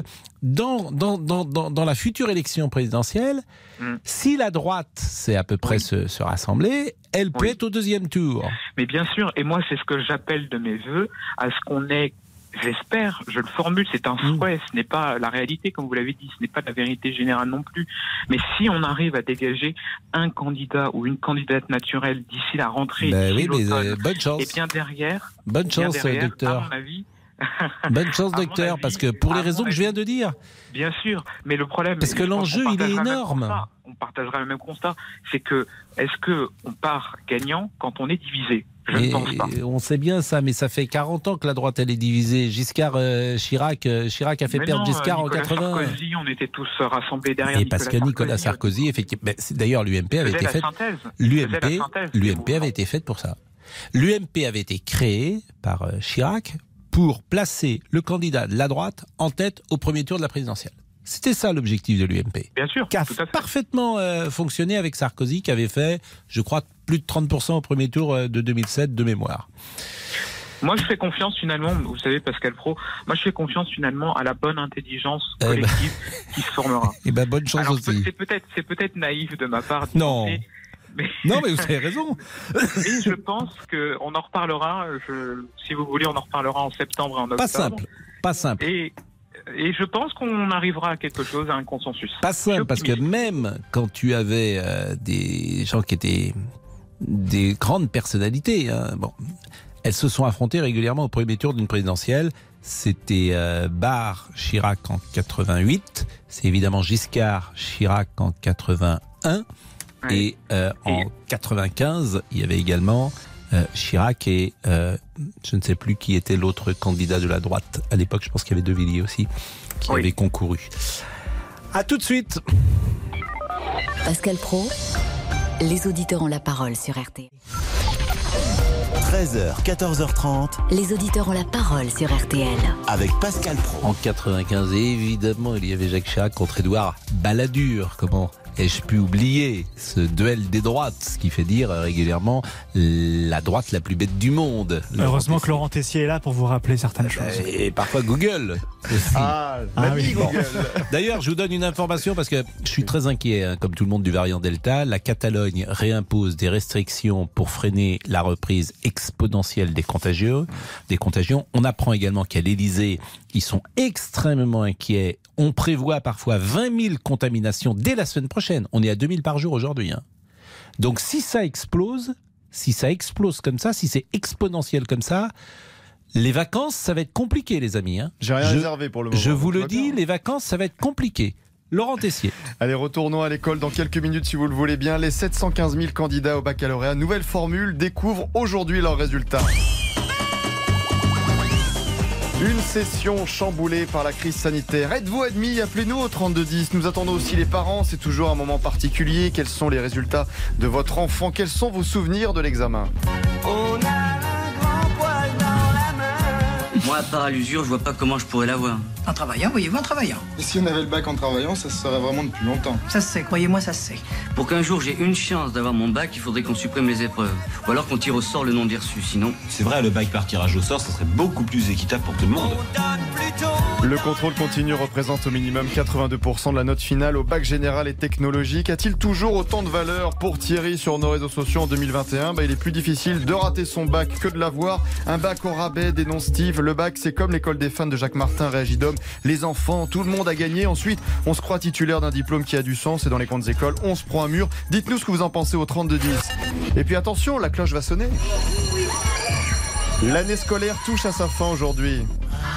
dans la future élection présidentielle, si la droite sait à peu près se rassembler, elle peut être au deuxième tour. Mais bien sûr, et moi c'est ce que j'appelle de mes voeux, à ce qu'on ait, j'espère, je le formule, c'est un souhait, ce n'est pas la réalité comme vous l'avez dit, ce n'est pas la vérité générale non plus, mais si on arrive à dégager un candidat ou une candidate naturelle d'ici la rentrée, bonne chance. Et bien derrière, bonne chance, docteur. À mon avis, bonne chance, docteur, parce que pour les raisons que je viens de dire. Bien sûr, mais le problème... Parce que l'enjeu, il est énorme. On partagera le même constat, c'est que, est-ce qu'on part gagnant quand on est divisé ? Je ne pense pas. On sait bien ça, mais ça fait 40 ans que la droite elle est divisée. Chirac a fait perdre Giscard en 80. Sarkozy, on était tous rassemblés derrière. Et parce que Nicolas Sarkozy, effectivement, d'ailleurs l'UMP avait été faite. L'UMP avait été faite pour ça. L'UMP avait été créée par Chirac pour placer le candidat de la droite en tête au premier tour de la présidentielle. C'était ça l'objectif de l'UMP. Bien sûr. Qui a parfaitement fonctionné avec Sarkozy, qui avait fait, je crois, plus de 30% au premier tour de 2007 de mémoire. Moi, je fais confiance finalement, vous savez, Pascal Pro, moi je fais confiance finalement à la bonne intelligence collective qui se formera. Et bonne chance aussi. C'est peut-être naïf de ma part. Non. Non, mais vous avez raison. Et je pense qu'on en reparlera, si vous voulez, on en reparlera en septembre et en octobre. Pas simple. Et je pense qu'on arrivera à quelque chose, à un consensus. Pas simple, parce que même quand tu avais des gens qui étaient des grandes personnalités, elles se sont affrontées régulièrement au premier tour d'une présidentielle. C'était Barre, Chirac en 88, c'est évidemment Giscard, Chirac en 81, et en 95, il y avait également Chirac et je ne sais plus qui était l'autre candidat de la droite. À l'époque, je pense qu'il y avait De Villiers aussi qui avait concouru. À tout de suite. Pascal Pro, les auditeurs ont la parole sur RTL. 13h, 14h30. Les auditeurs ont la parole sur RTL. Avec Pascal Pro. En 95, évidemment, il y avait Jacques Chirac contre Édouard Balladur. Comment ai-je pu oublier ce duel des droites, ce qui fait dire régulièrement la droite la plus bête du monde. Heureusement que Laurent Tessier est là pour vous rappeler certaines choses. Et parfois Google aussi. Google. D'ailleurs, je vous donne une information parce que je suis très inquiet, comme tout le monde, du variant Delta. La Catalogne réimpose des restrictions pour freiner la reprise exponentielle des contagions. On apprend également qu'à l'Élysée, ils sont extrêmement inquiets. On prévoit parfois 20 000 contaminations dès la semaine prochaine. On est à 2000 par jour aujourd'hui. Donc si ça explose comme ça, si c'est exponentiel comme ça, les vacances, ça va être compliqué, les amis. J'ai rien réservé pour le moment. Je vous le dis, les vacances, ça va être compliqué. Laurent Tessier. Allez, retournons à l'école dans quelques minutes si vous le voulez bien. Les 715 000 candidats au baccalauréat, nouvelle formule, découvrent aujourd'hui leurs résultats. Une session chamboulée par la crise sanitaire. Êtes-vous admis? Appelez-nous au 3210. Nous attendons aussi les parents. C'est toujours un moment particulier. Quels sont les résultats de votre enfant? Quels sont vos souvenirs de l'examen? On a un grand poil dans la main. Moi, à part à l'usure, je vois pas comment je pourrais l'avoir. En travaillant, voyez-vous, en travaillant. Et si on avait le bac en travaillant, ça se serait vraiment depuis longtemps. Ça se sait, croyez-moi, ça se sait. Pour qu'un jour j'ai une chance d'avoir mon bac, il faudrait qu'on supprime les épreuves. Ou alors qu'on tire au sort le nom des reçus, sinon... C'est vrai, le bac par tirage au sort, ça serait beaucoup plus équitable pour tout le monde. Le contrôle continu représente au minimum 82% de la note finale au bac général et technologique. A-t-il toujours autant de valeur pour Thierry sur nos réseaux sociaux en 2021? Il est plus difficile de rater son bac que de l'avoir. Un bac au rabais, dénonce Steve. Le bac, c'est comme l'école des fans de Jacques Martin, réagit Dom. Les enfants, tout le monde a gagné. Ensuite, on se croit titulaire d'un diplôme qui a du sens et dans les grandes écoles, on se prend un mur. Dites-nous ce que vous en pensez au 3210. Et puis attention, la cloche va sonner. L'année scolaire touche à sa fin aujourd'hui.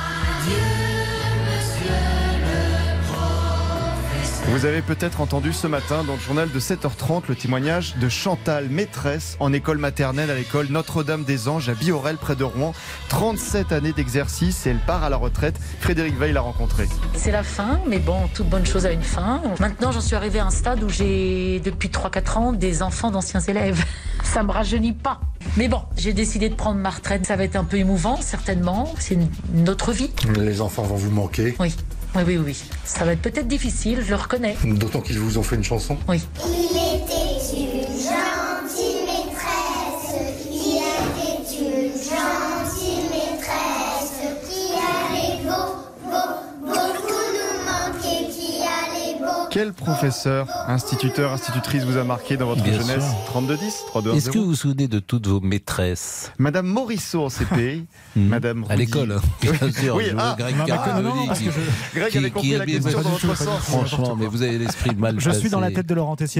Vous avez peut-être entendu ce matin dans le journal de 7h30 le témoignage de Chantal, maîtresse en école maternelle à l'école Notre-Dame-des-Anges à Biorel près de Rouen. 37 années d'exercice et elle part à la retraite. Frédéric Veil l'a rencontrée. C'est la fin, mais bon, toute bonne chose a une fin. Maintenant, j'en suis arrivée à un stade où j'ai, depuis 3-4 ans, des enfants d'anciens élèves. Ça me rajeunit pas. Mais bon, j'ai décidé de prendre ma retraite. Ça va être un peu émouvant, certainement. C'est une autre vie. Les enfants vont vous manquer. Oui. Oui. Ça va être peut-être difficile, je le reconnais. D'autant qu'ils vous ont fait une chanson. Oui. Il était une gentille maîtresse. Il était une gentille maîtresse. Qui allait beaucoup nous manquer. Qui allait beaucoup. Quel professeur, instituteur, institutrice vous a marqué dans votre jeunesse? 3210, 3210. Est-ce que vous vous souvenez de toutes vos maîtresses? Madame Morisseau en CP, Madame à l'école, bien sûr. Oui, Greg Greg avait compris la question dans votre sens. Franchement, mais vous avez l'esprit mal placé. Je suis dans la tête de Laurent Tessier.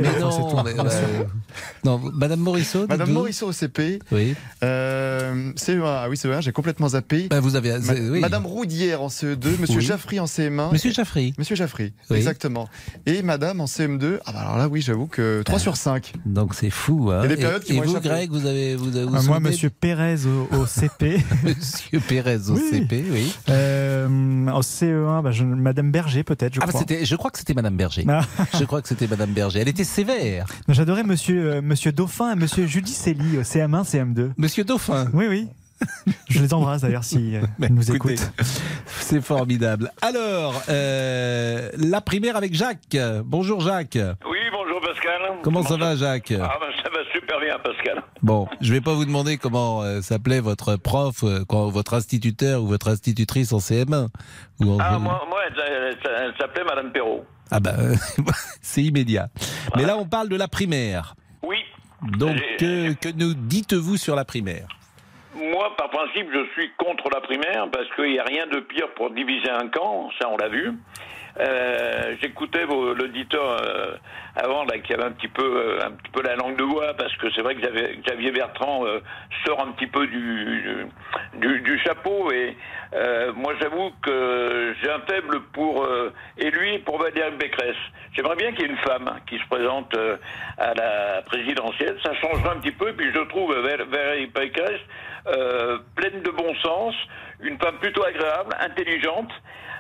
Non, Madame Morisseau. Madame Morisseau au CP. Oui. CE1, ah oui, CE1, j'ai complètement zappé. Vous avez. Oui. Madame Roudière en CE2, Monsieur Jaffry en CM1. Monsieur Jaffry. Monsieur Jaffry, exactement. Et Madame en CM2. Ah bah alors là, oui, j'avoue que 3 sur 5. Donc c'est fou. Hein. Il y a des périodes qui m'ont échappé. Greg, vous avez moi, Monsieur Pérez au CP. Monsieur Pérez au CP, oui. Au CE1, Madame Berger peut-être, je crois. Je crois que c'était Madame Berger. Je crois que c'était Madame Berger. Elle était sévère. J'adorais Monsieur Dauphin et Monsieur Judicelli au CM1, CM2. Monsieur Dauphin. Oui. Je les embrasse d'ailleurs si ils nous écoutent. C'est formidable. Alors, la primaire avec Jacques. Bonjour Jacques. Oui, bonjour Pascal. Comment ça va Jacques? Ça va super bien Pascal. Bon, je vais pas vous demander comment s'appelait votre prof, votre instituteur ou votre institutrice en CM1. Moi elle s'appelait Madame Perrault. C'est immédiat. Mais là, on parle de la primaire. Oui. Donc, que nous dites-vous sur la primaire? Moi, par principe, je suis contre la primaire parce qu'il n'y a rien de pire pour diviser un camp, ça on l'a vu. J'écoutais l'auditeur avant là, qui avait un petit peu la langue de bois parce que c'est vrai que Xavier Bertrand sort un petit peu du chapeau et moi j'avoue que j'ai un faible pour et lui pour Valérie Pécresse. J'aimerais bien qu'il y ait une femme qui se présente à la présidentielle, ça changerait un petit peu. Et puis je trouve Valérie Pécresse pleine de bon sens, une femme plutôt agréable, intelligente.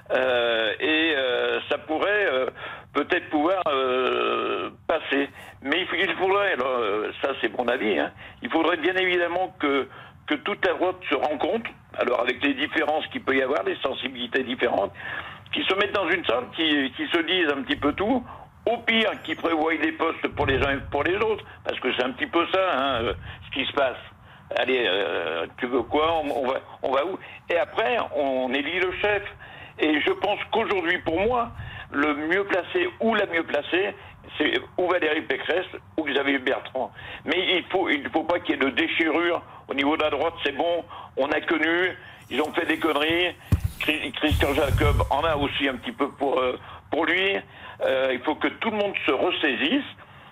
Ça pourrait peut-être pouvoir passer. Mais il faudrait, alors, ça c'est mon avis, hein, il faudrait bien évidemment que toute la droite se rencontre, alors avec les différences qu'il peut y avoir, les sensibilités différentes, qui se mettent dans une salle, qui se disent un petit peu tout, au pire qui prévoient des postes pour les uns et pour les autres, parce que c'est un petit peu ça, ce qui se passe. Allez, tu veux quoi, on va où? Et après, on élit le chef. Et je pense qu'aujourd'hui, pour moi, le mieux placé ou la mieux placée, c'est ou Valérie Pécresse ou Xavier Bertrand. Mais il faut pas qu'il y ait de déchirure au niveau de la droite. C'est bon, on a connu, ils ont fait des conneries. Christian Jacob en a aussi un petit peu pour lui. Il faut que tout le monde se ressaisisse. Et puis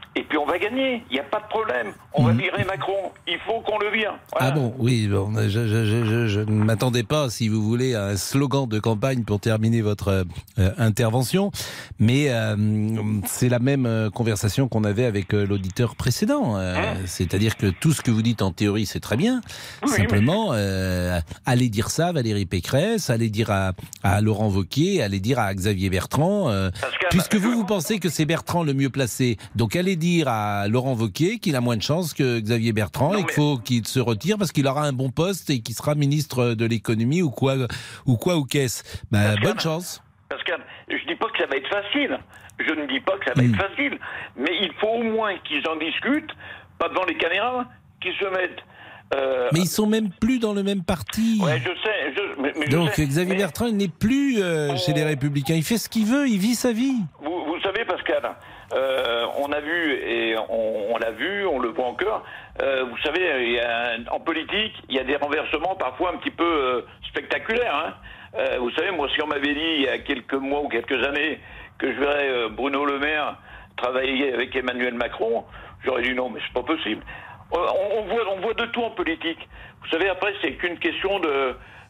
on va gagner. Il n'y a pas de problème. On va virer Macron. Il faut qu'on le vire. Voilà. Ah bon, oui, bon, je ne m'attendais pas, si vous voulez, à un slogan de campagne pour terminer votre intervention, mais c'est la même conversation qu'on avait avec l'auditeur précédent. C'est-à-dire que tout ce que vous dites en théorie, c'est très bien. Oui, simplement, allez dire ça à Valérie Pécresse, allez dire à Laurent Wauquiez, allez dire à Xavier Bertrand, puisque vous pensez que c'est Bertrand le mieux placé, donc allez dire à Laurent Wauquiez qu'il a moins de chance que Xavier Bertrand et qu'il faut qu'il se retire parce qu'il aura un bon poste et qu'il sera ministre de l'économie ou qu'est-ce. Bonne chance. Pascal, je dis pas que ça va être facile. Je ne dis pas que ça va être facile, mais il faut au moins qu'ils en discutent, pas devant les caméras, qu'ils se mettent. Mais ils sont même plus dans le même parti. Ouais, je sais. Mais donc je sais, Xavier Bertrand, il n'est plus chez les Républicains. Il fait ce qu'il veut, il vit sa vie. Vous savez, Pascal, on a vu et on l'a vu, on le voit encore. Vous savez, en politique, il y a des renversements parfois un petit peu spectaculaires. Vous savez, moi, si on m'avait dit il y a quelques mois ou quelques années que je verrais Bruno Le Maire travailler avec Emmanuel Macron, j'aurais dit non, mais c'est pas possible. On voit de tout en politique. Vous savez, après, c'est qu'une question de...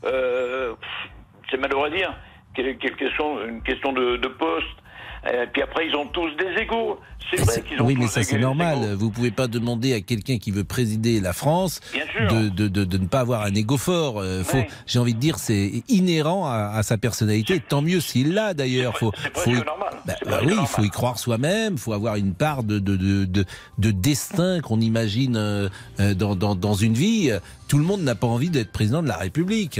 c'est malheureux à dire, une question de poste. Puis après, ils ont tous des égos. C'est vrai qu'ils ont tous mais ça, c'est normal. Vous pouvez pas demander à quelqu'un qui veut présider la France de ne pas avoir un égo fort. J'ai envie de dire, c'est inhérent à sa personnalité. Tant mieux s'il l'a, d'ailleurs. Il faut y croire soi-même. Il faut avoir une part de destin qu'on imagine dans une vie. Tout le monde n'a pas envie d'être président de la République.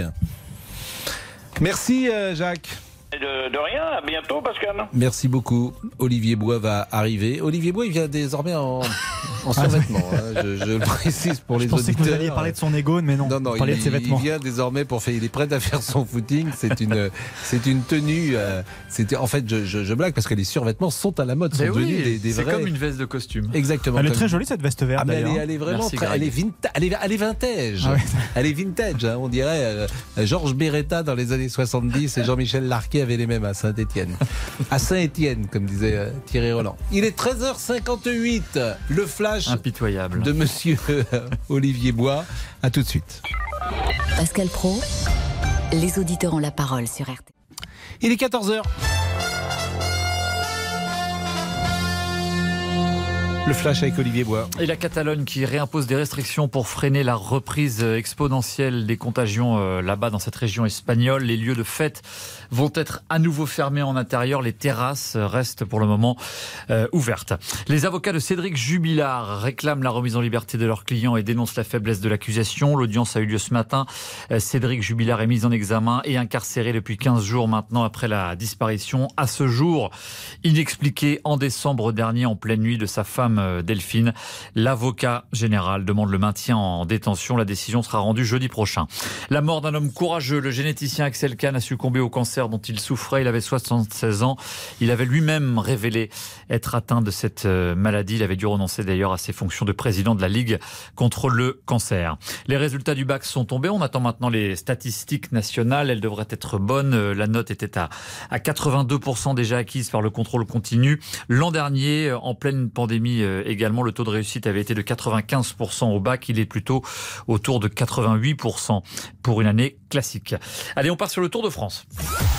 Merci, Jacques. De rien, à bientôt Pascal. Merci beaucoup. Olivier Bois va arriver. Olivier Bois, il vient désormais en survêtement. Je le précise pour les auditeurs. Je pensais que vous alliez parler de son égo, mais non. Non, de ses vêtements. Il vient désormais il est prêt à faire son footing. C'est une tenue. En fait, je blague parce que les survêtements sont à la mode. Sont devenus des c'est vrais... comme une veste de costume. Exactement. Elle est très jolie cette veste verte. Elle est vraiment elle est vintage. Elle est vintage. On dirait Georges Beretta dans les années 70 et Jean-Michel Larquet avaient les mêmes à Saint-Étienne. À Saint-Étienne, comme disait Thierry Roland. Il est 13h58. Le flash impitoyable de monsieur Olivier Bois. À tout de suite. Pascal Praud, les auditeurs ont la parole sur RTL. Il est 14h. Le flash avec Olivier Bois. Et la Catalogne qui réimpose des restrictions pour freiner la reprise exponentielle des contagions là-bas dans cette région espagnole. Les lieux de fête vont être à nouveau fermés en intérieur. Les terrasses restent pour le moment ouvertes. Les avocats de Cédric Jubilard réclament la remise en liberté de leurs clients et dénoncent la faiblesse de l'accusation. L'audience a eu lieu ce matin. Cédric Jubilard est mis en examen et incarcéré depuis 15 jours maintenant après la disparition à ce jour inexpliquée en décembre dernier en pleine nuit de sa femme Delphine. L'avocat général demande le maintien en détention. La décision sera rendue jeudi prochain. La mort d'un homme courageux, le généticien Axel Kahn a succombé au cancer dont il souffrait. Il avait 76 ans. Il avait lui-même révélé être atteint de cette maladie. Il avait dû renoncer d'ailleurs à ses fonctions de président de la Ligue contre le cancer. Les résultats du bac sont tombés. On attend maintenant les statistiques nationales. Elles devraient être bonnes. La note était à 82% déjà acquise par le contrôle continu. L'an dernier, en pleine pandémie également, le taux de réussite avait été de 95% au bac. Il est plutôt autour de 88% pour une année classique. Allez, on part sur le Tour de France.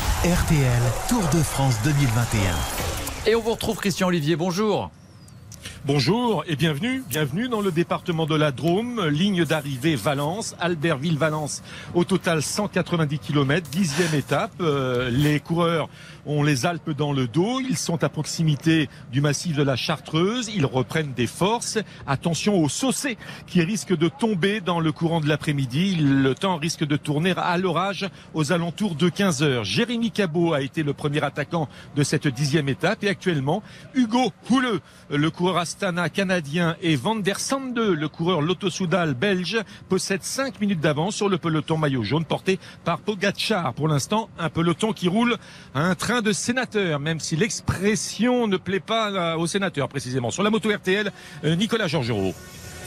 RTL Tour de France 2021. Et on vous retrouve Christian Olivier, bonjour. Bonjour et bienvenue dans le département de la Drôme, ligne d'arrivée Valence, Albertville-Valence, au total 190 km, 10e étape. Les coureurs ont les Alpes dans le dos, ils sont à proximité du massif de la Chartreuse, ils reprennent des forces. Attention au saucé qui risque de tomber dans le courant de l'après-midi, le temps risque de tourner à l'orage aux alentours de 15h. Jérémy Cabot a été le premier attaquant de cette 10e étape et actuellement Hugo Houle, le coureur Astana canadien, et Van der Sande, le coureur Lotto-Soudal belge, possèdent 5 minutes d'avance sur le peloton maillot jaune porté par Pogacar. Pour l'instant, un peloton qui roule à un train de sénateur, même si l'expression ne plaît pas aux sénateurs précisément. Sur la moto RTL, Nicolas Georgerot.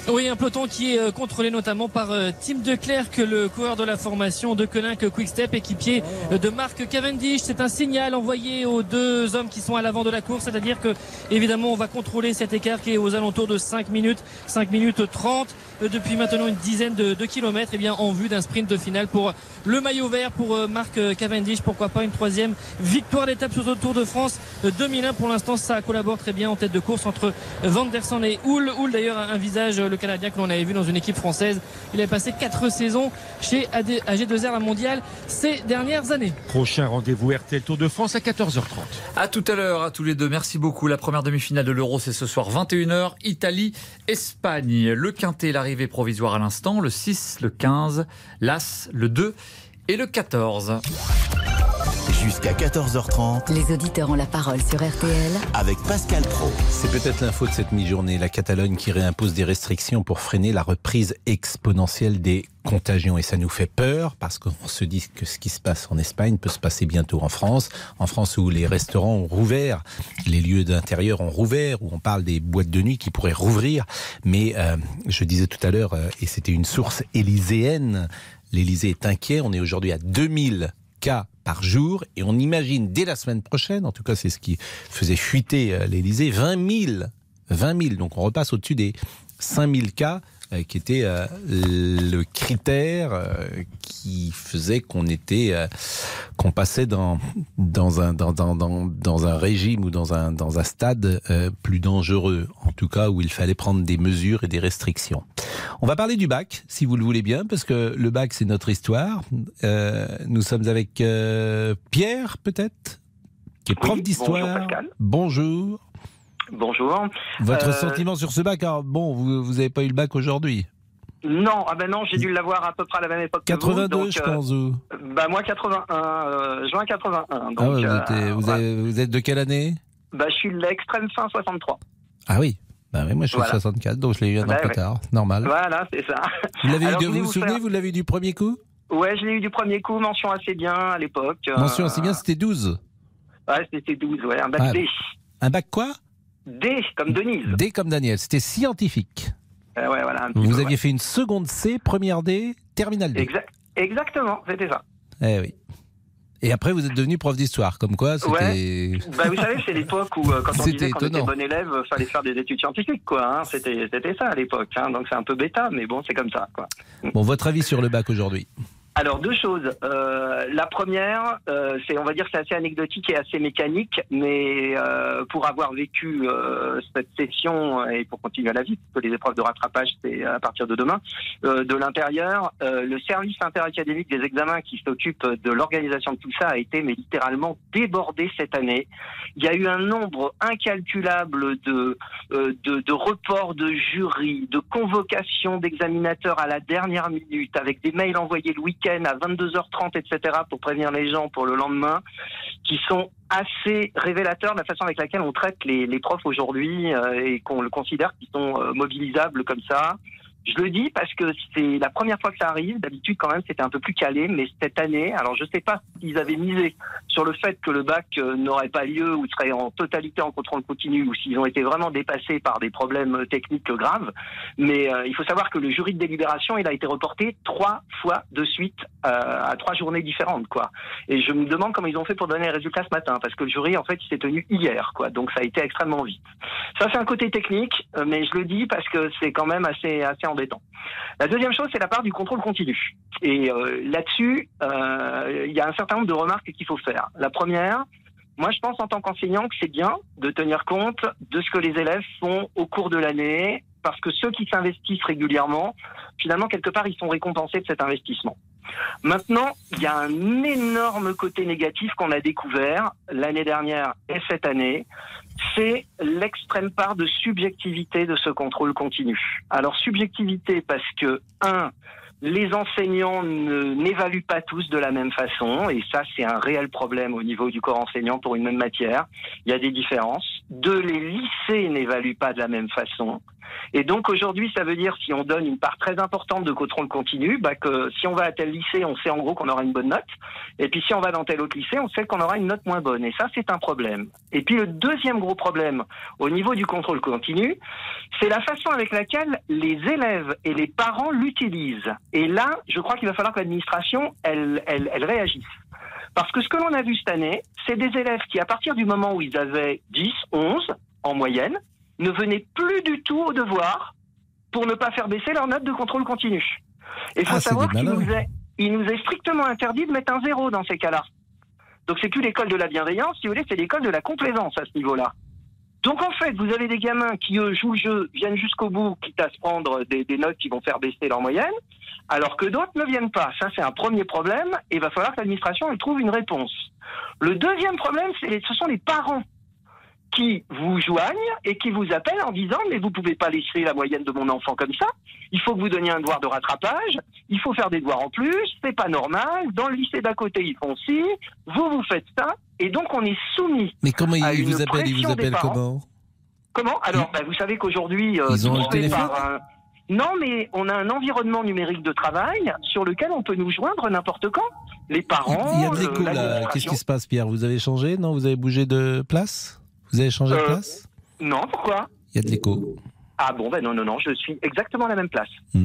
Oui, un peloton qui est contrôlé notamment par Tim Declercq, le coureur de la formation de Koenig Quick-Step, équipier de Mark Cavendish. C'est un signal envoyé aux deux hommes qui sont à l'avant de la course, c'est-à-dire que évidemment on va contrôler cet écart qui est aux alentours de 5 minutes 30 depuis maintenant une dizaine de kilomètres, et bien en vue d'un sprint final pour le maillot vert, pour Mark Cavendish. Pourquoi pas une troisième victoire d'étape sur le Tour de France 2001. Pour l'instant, ça collabore très bien en tête de course entre Van der Sande et Hull. Hull d'ailleurs un visage, le Canadien que l'on avait vu dans une équipe française. Il avait passé 4 saisons chez AG2R, la mondiale, ces dernières années. Prochain rendez-vous RTL Tour de France à 14h30. À tout à l'heure, à tous les deux. Merci beaucoup. La première demi-finale de l'Euro, c'est ce soir 21h. Italie, Espagne. Le quintet, l'arrivée provisoire à l'instant. Le 6, le 15, l'As, le 2 et le 14. Jusqu'à 14h30. Les auditeurs ont la parole sur RTL. Avec Pascal Praud. C'est peut-être l'info de cette mi-journée. La Catalogne qui réimpose des restrictions pour freiner la reprise exponentielle des contagions. Et ça nous fait peur parce qu'on se dit que ce qui se passe en Espagne peut se passer bientôt en France. En France où les restaurants ont rouvert, les lieux d'intérieur ont rouvert, où on parle des boîtes de nuit qui pourraient rouvrir. Mais je disais tout à l'heure, et c'était une source élyséenne, l'Élysée est inquiet. On est aujourd'hui à 2000 cas par jour et on imagine dès la semaine prochaine, en tout cas c'est ce qui faisait fuiter l'Élysée, 20 000. Donc on repasse au-dessus des 5 000 cas qui était le critère qui faisait qu'on passait dans un régime ou dans un stade plus dangereux, en tout cas où il fallait prendre des mesures et des restrictions. On va parler du bac, si vous le voulez bien, parce que le bac c'est notre histoire. Nous sommes avec Pierre, peut-être, qui est prof d'histoire. Bonjour Pascal. Bonjour. Bonjour. Votre sentiment sur ce bac? Alors, bon, vous n'avez pas eu le bac aujourd'hui? Non, non, j'ai dû l'avoir à peu près à la même époque 82, que vous. Donc, je pense. Moi, 81, juin 81. Donc, vous êtes de quelle année? Je suis de l'extrême fin 63. Ah oui. Moi je suis 64, donc je l'ai eu un an plus tard, normal. Voilà, c'est ça. Vous vous souvenez, vous l'avez eu du premier coup? Ouais, je l'ai eu du premier coup, mention assez bien à l'époque. Mention assez bien, c'était 12? Ouais, c'était 12, un bac D. Un bac quoi? D, comme Denise. D comme Daniel, c'était scientifique. Vous aviez fait une seconde C, première D, terminale D. Exactement, c'était ça. Oui. Et après, vous êtes devenu prof d'histoire, comme quoi c'était... Ouais. Vous savez, c'est l'époque où, quand on disait qu'on était bon élève, fallait faire des études scientifiques, quoi. C'était ça à l'époque. Donc c'est un peu bêta, mais bon, c'est comme ça, quoi. Bon, votre avis sur le bac aujourd'hui? Alors, deux choses. La première, c'est assez anecdotique et assez mécanique, mais pour avoir vécu cette session et pour continuer à la vie, parce que les épreuves de rattrapage, c'est à partir de demain, de l'intérieur, le service interacadémique des examens qui s'occupe de l'organisation de tout ça a été littéralement débordé cette année. Il y a eu un nombre incalculable de reports de jury, de convocations d'examinateurs à la dernière minute, avec des mails envoyés le week-end à 22h30, etc., pour prévenir les gens pour le lendemain, qui sont assez révélateurs de la façon avec laquelle on traite les profs aujourd'hui et qu'on le considère qu'ils sont mobilisables comme ça. Je le dis parce que c'est la première fois que ça arrive. D'habitude, quand même, c'était un peu plus calé. Mais cette année, alors je ne sais pas s'ils avaient misé sur le fait que le bac n'aurait pas lieu ou serait en totalité en contrôle continu ou s'ils ont été vraiment dépassés par des problèmes techniques graves. Mais il faut savoir que le jury de délibération, il a été reporté 3 fois de suite à 3 journées différentes, quoi. Et je me demande comment ils ont fait pour donner les résultats ce matin, parce que le jury, en fait, il s'est tenu hier, quoi. Donc ça a été extrêmement vite. Ça, c'est un côté technique, mais je le dis parce que c'est quand même assez embêtant. La deuxième chose, c'est la part du contrôle continu. Et là-dessus, il y a un certain nombre de remarques qu'il faut faire. La première, moi je pense en tant qu'enseignant que c'est bien de tenir compte de ce que les élèves font au cours de l'année, parce que ceux qui s'investissent régulièrement, finalement, quelque part, ils sont récompensés de cet investissement. Maintenant, il y a un énorme côté négatif qu'on a découvert l'année dernière et cette année, c'est l'extrême part de subjectivité de ce contrôle continu. Alors, subjectivité parce que, les enseignants n'évaluent pas tous de la même façon, et ça, c'est un réel problème au niveau du corps enseignant pour une même matière. Il y a des différences. les lycées n'évaluent pas de la même façon. Et donc aujourd'hui, ça veut dire, si on donne une part très importante de contrôle continu, que si on va à tel lycée, on sait en gros qu'on aura une bonne note. Et puis si on va dans tel autre lycée, on sait qu'on aura une note moins bonne. Et ça, c'est un problème. Et puis le deuxième gros problème au niveau du contrôle continu, c'est la façon avec laquelle les élèves et les parents l'utilisent. Et là, je crois qu'il va falloir que l'administration, elle réagisse. Parce que ce que l'on a vu cette année, c'est des élèves qui, à partir du moment où ils avaient 10, 11 en moyenne, ne venaient plus du tout au devoir pour ne pas faire baisser leur note de contrôle continu. Et il faut savoir qu'il nous est strictement interdit de mettre un 0 dans ces cas-là. Donc c'est plus l'école de la bienveillance, si vous voulez, c'est l'école de la complaisance à ce niveau-là. Donc en fait, vous avez des gamins qui, eux, jouent le jeu, viennent jusqu'au bout, quitte à se prendre des notes qui vont faire baisser leur moyenne, alors que d'autres ne viennent pas. Ça, c'est un premier problème, et il va falloir que l'administration elle trouve une réponse. Le deuxième problème, ce sont les parents qui vous joignent et qui vous appellent en disant « mais vous pouvez pas laisser la moyenne de mon enfant comme ça, il faut que vous donniez un devoir de rattrapage, il faut faire des devoirs en plus, c'est pas normal, dans le lycée d'à côté ils font ci, vous faites ça ». Et donc on est soumis. Mais comment ils vous appellent? Ils vous appellent comment? Comment? Alors, vous savez qu'aujourd'hui... ils ont un téléphone? Non, mais on a un environnement numérique de travail sur lequel on peut nous joindre n'importe quand. Les parents... Il y a de l'écho là. Qu'est-ce qui se passe, Pierre? Vous avez changé? Non, vous avez bougé de place? Vous avez changé de place? Non, pourquoi? Il y a de l'écho. Ah bon, non, je suis exactement à la même place.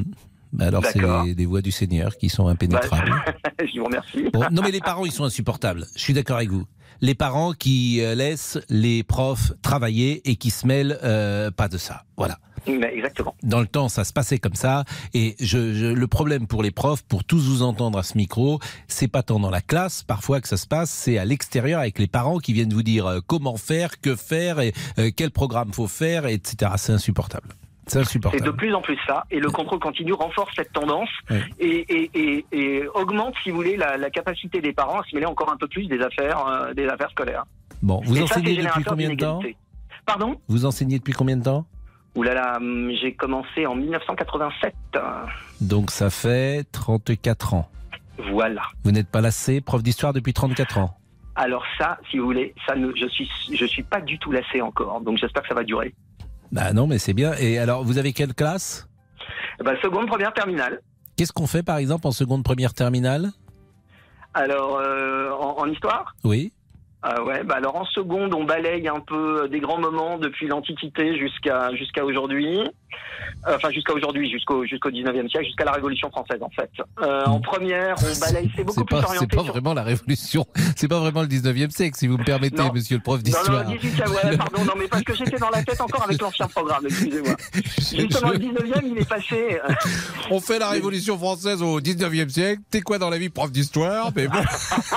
Alors c'est les voix du Seigneur qui sont impénétrables. Je vous remercie. Bon, non mais les parents ils sont insupportables, je suis d'accord avec vous. Les parents qui laissent les profs travailler et qui se mêlent pas de ça, voilà. Exactement. Dans le temps, ça se passait comme ça. Et le problème pour les profs, pour tous vous entendre à ce micro, c'est pas tant dans la classe, parfois que ça se passe, c'est à l'extérieur avec les parents qui viennent vous dire comment faire, que faire, et quel programme faut faire, etc. C'est insupportable. C'est insupportable. C'est de plus en plus ça. Et le contrôle continu renforce cette tendance et augmente, si vous voulez, la capacité des parents à se mêler encore un peu plus des affaires scolaires. Bon, vous enseignez depuis combien de temps? Pardon? Vous enseignez depuis combien de temps? Ouh là là, j'ai commencé en 1987. Donc ça fait 34 ans. Voilà. Vous n'êtes pas lassé, prof d'histoire depuis 34 ans? Alors ça, si vous voulez, je suis pas du tout lassé encore. Donc j'espère que ça va durer. Bah non, mais c'est bien. Et alors, vous avez quelle classe? Seconde, première, terminale. Qu'est-ce qu'on fait par exemple en seconde, première, terminale? Alors, en histoire? Oui. Alors en seconde, on balaye un peu des grands moments depuis l'Antiquité jusqu'à aujourd'hui. Enfin, jusqu'au 19e siècle, jusqu'à la Révolution française, en fait. En première, on balaye, c'est beaucoup plus orienté. C'est pas vraiment la Révolution, c'est pas vraiment le 19e siècle, si vous me permettez, monsieur le prof d'histoire. Non, 18e, pardon, non, mais parce que j'étais dans la tête encore avec l'ancien programme, excusez-moi. Justement, le 19e, il est passé. On fait la Révolution française au 19e siècle, t'es quoi dans la vie, prof d'histoire? Mais bon.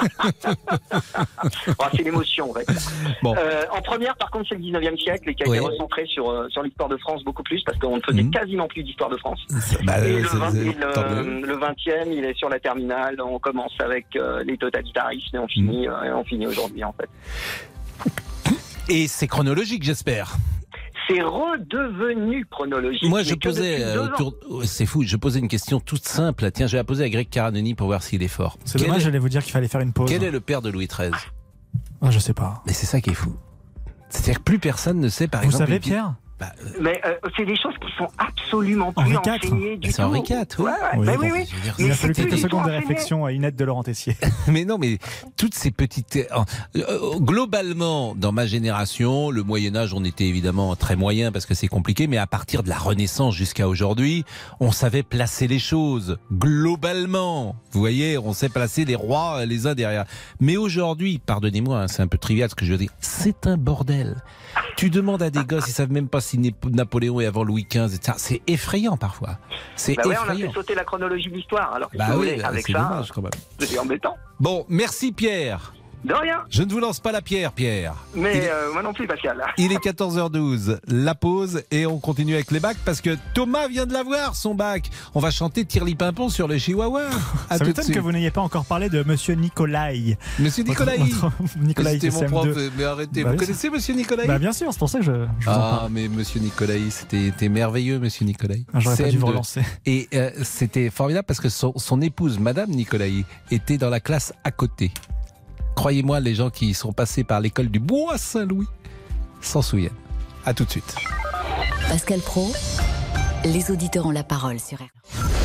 C'est l'émotion, en fait. Bon. En première, par contre, c'est le 19e siècle et qui a été recentré sur l'histoire de France beaucoup plus, parce qu'on ne faisait quasiment plus d'histoire de France. Et le 20e, il est sur la terminale. On commence avec les totalitarismes et on finit aujourd'hui, en fait. Et c'est chronologique, j'espère. C'est redevenu chronologique. Moi, je posais c'est fou, je posais une question toute simple. Tiens, je vais la poser à Greg Caranoni pour voir s'il est fort. C'est dommage, j'allais vous dire qu'il fallait faire une pause. Quel est le père de Louis XIII? Je sais pas. Mais c'est ça qui est fou. C'est-à-dire que plus personne ne sait, par exemple... Vous savez, Pierre? Mais c'est des choses qui sont absolument plus enseignées du tout. C'est Henri IV, oui. Oui. Il a fallu quelques secondes de réflexion à Inette de Laurent-Tessier. Mais non, mais toutes ces petites... globalement, dans ma génération, le Moyen-Âge, on était évidemment très moyen parce que c'est compliqué, mais à partir de la Renaissance jusqu'à aujourd'hui, on savait placer les choses. Globalement, vous voyez, on sait placer les rois les uns derrière. Mais aujourd'hui, pardonnez-moi, c'est un peu trivial ce que je veux dire, c'est un bordel. Tu demandes à des gosses, ils savent même pas si Napoléon est avant Louis XV, etc. C'est effrayant parfois. C'est effrayant. On a fait sauter la chronologie de l'histoire. Alors, avec c'est ça, dommage quand même. C'est embêtant. Bon, merci Pierre. De rien. Je ne vous lance pas la pierre, Pierre. Mais moi non plus, Pascal. Il est 14h12. La pause et on continue avec les bacs parce que Thomas vient de l'avoir, son bac. On va chanter Tirli-Pimpon sur le Chihuahua. Ça m'étonne que vous n'ayez pas encore parlé de Monsieur Nicolai. Monsieur Nicolai. Nicolai, c'était mon prof. Mais arrêtez. Vous connaissez Monsieur Nicolai? Bien sûr, c'est pour ça que je vous en parle. Mais Monsieur Nicolai, c'était merveilleux, Monsieur Nicolai. J'aurais pas dû vous relancer. Et c'était formidable parce que son épouse, Madame Nicolai, était dans la classe à côté. Croyez-moi, les gens qui sont passés par l'école du Bois Saint-Louis s'en souviennent. À tout de suite. Pascal Praud, les auditeurs ont la parole sur RTL.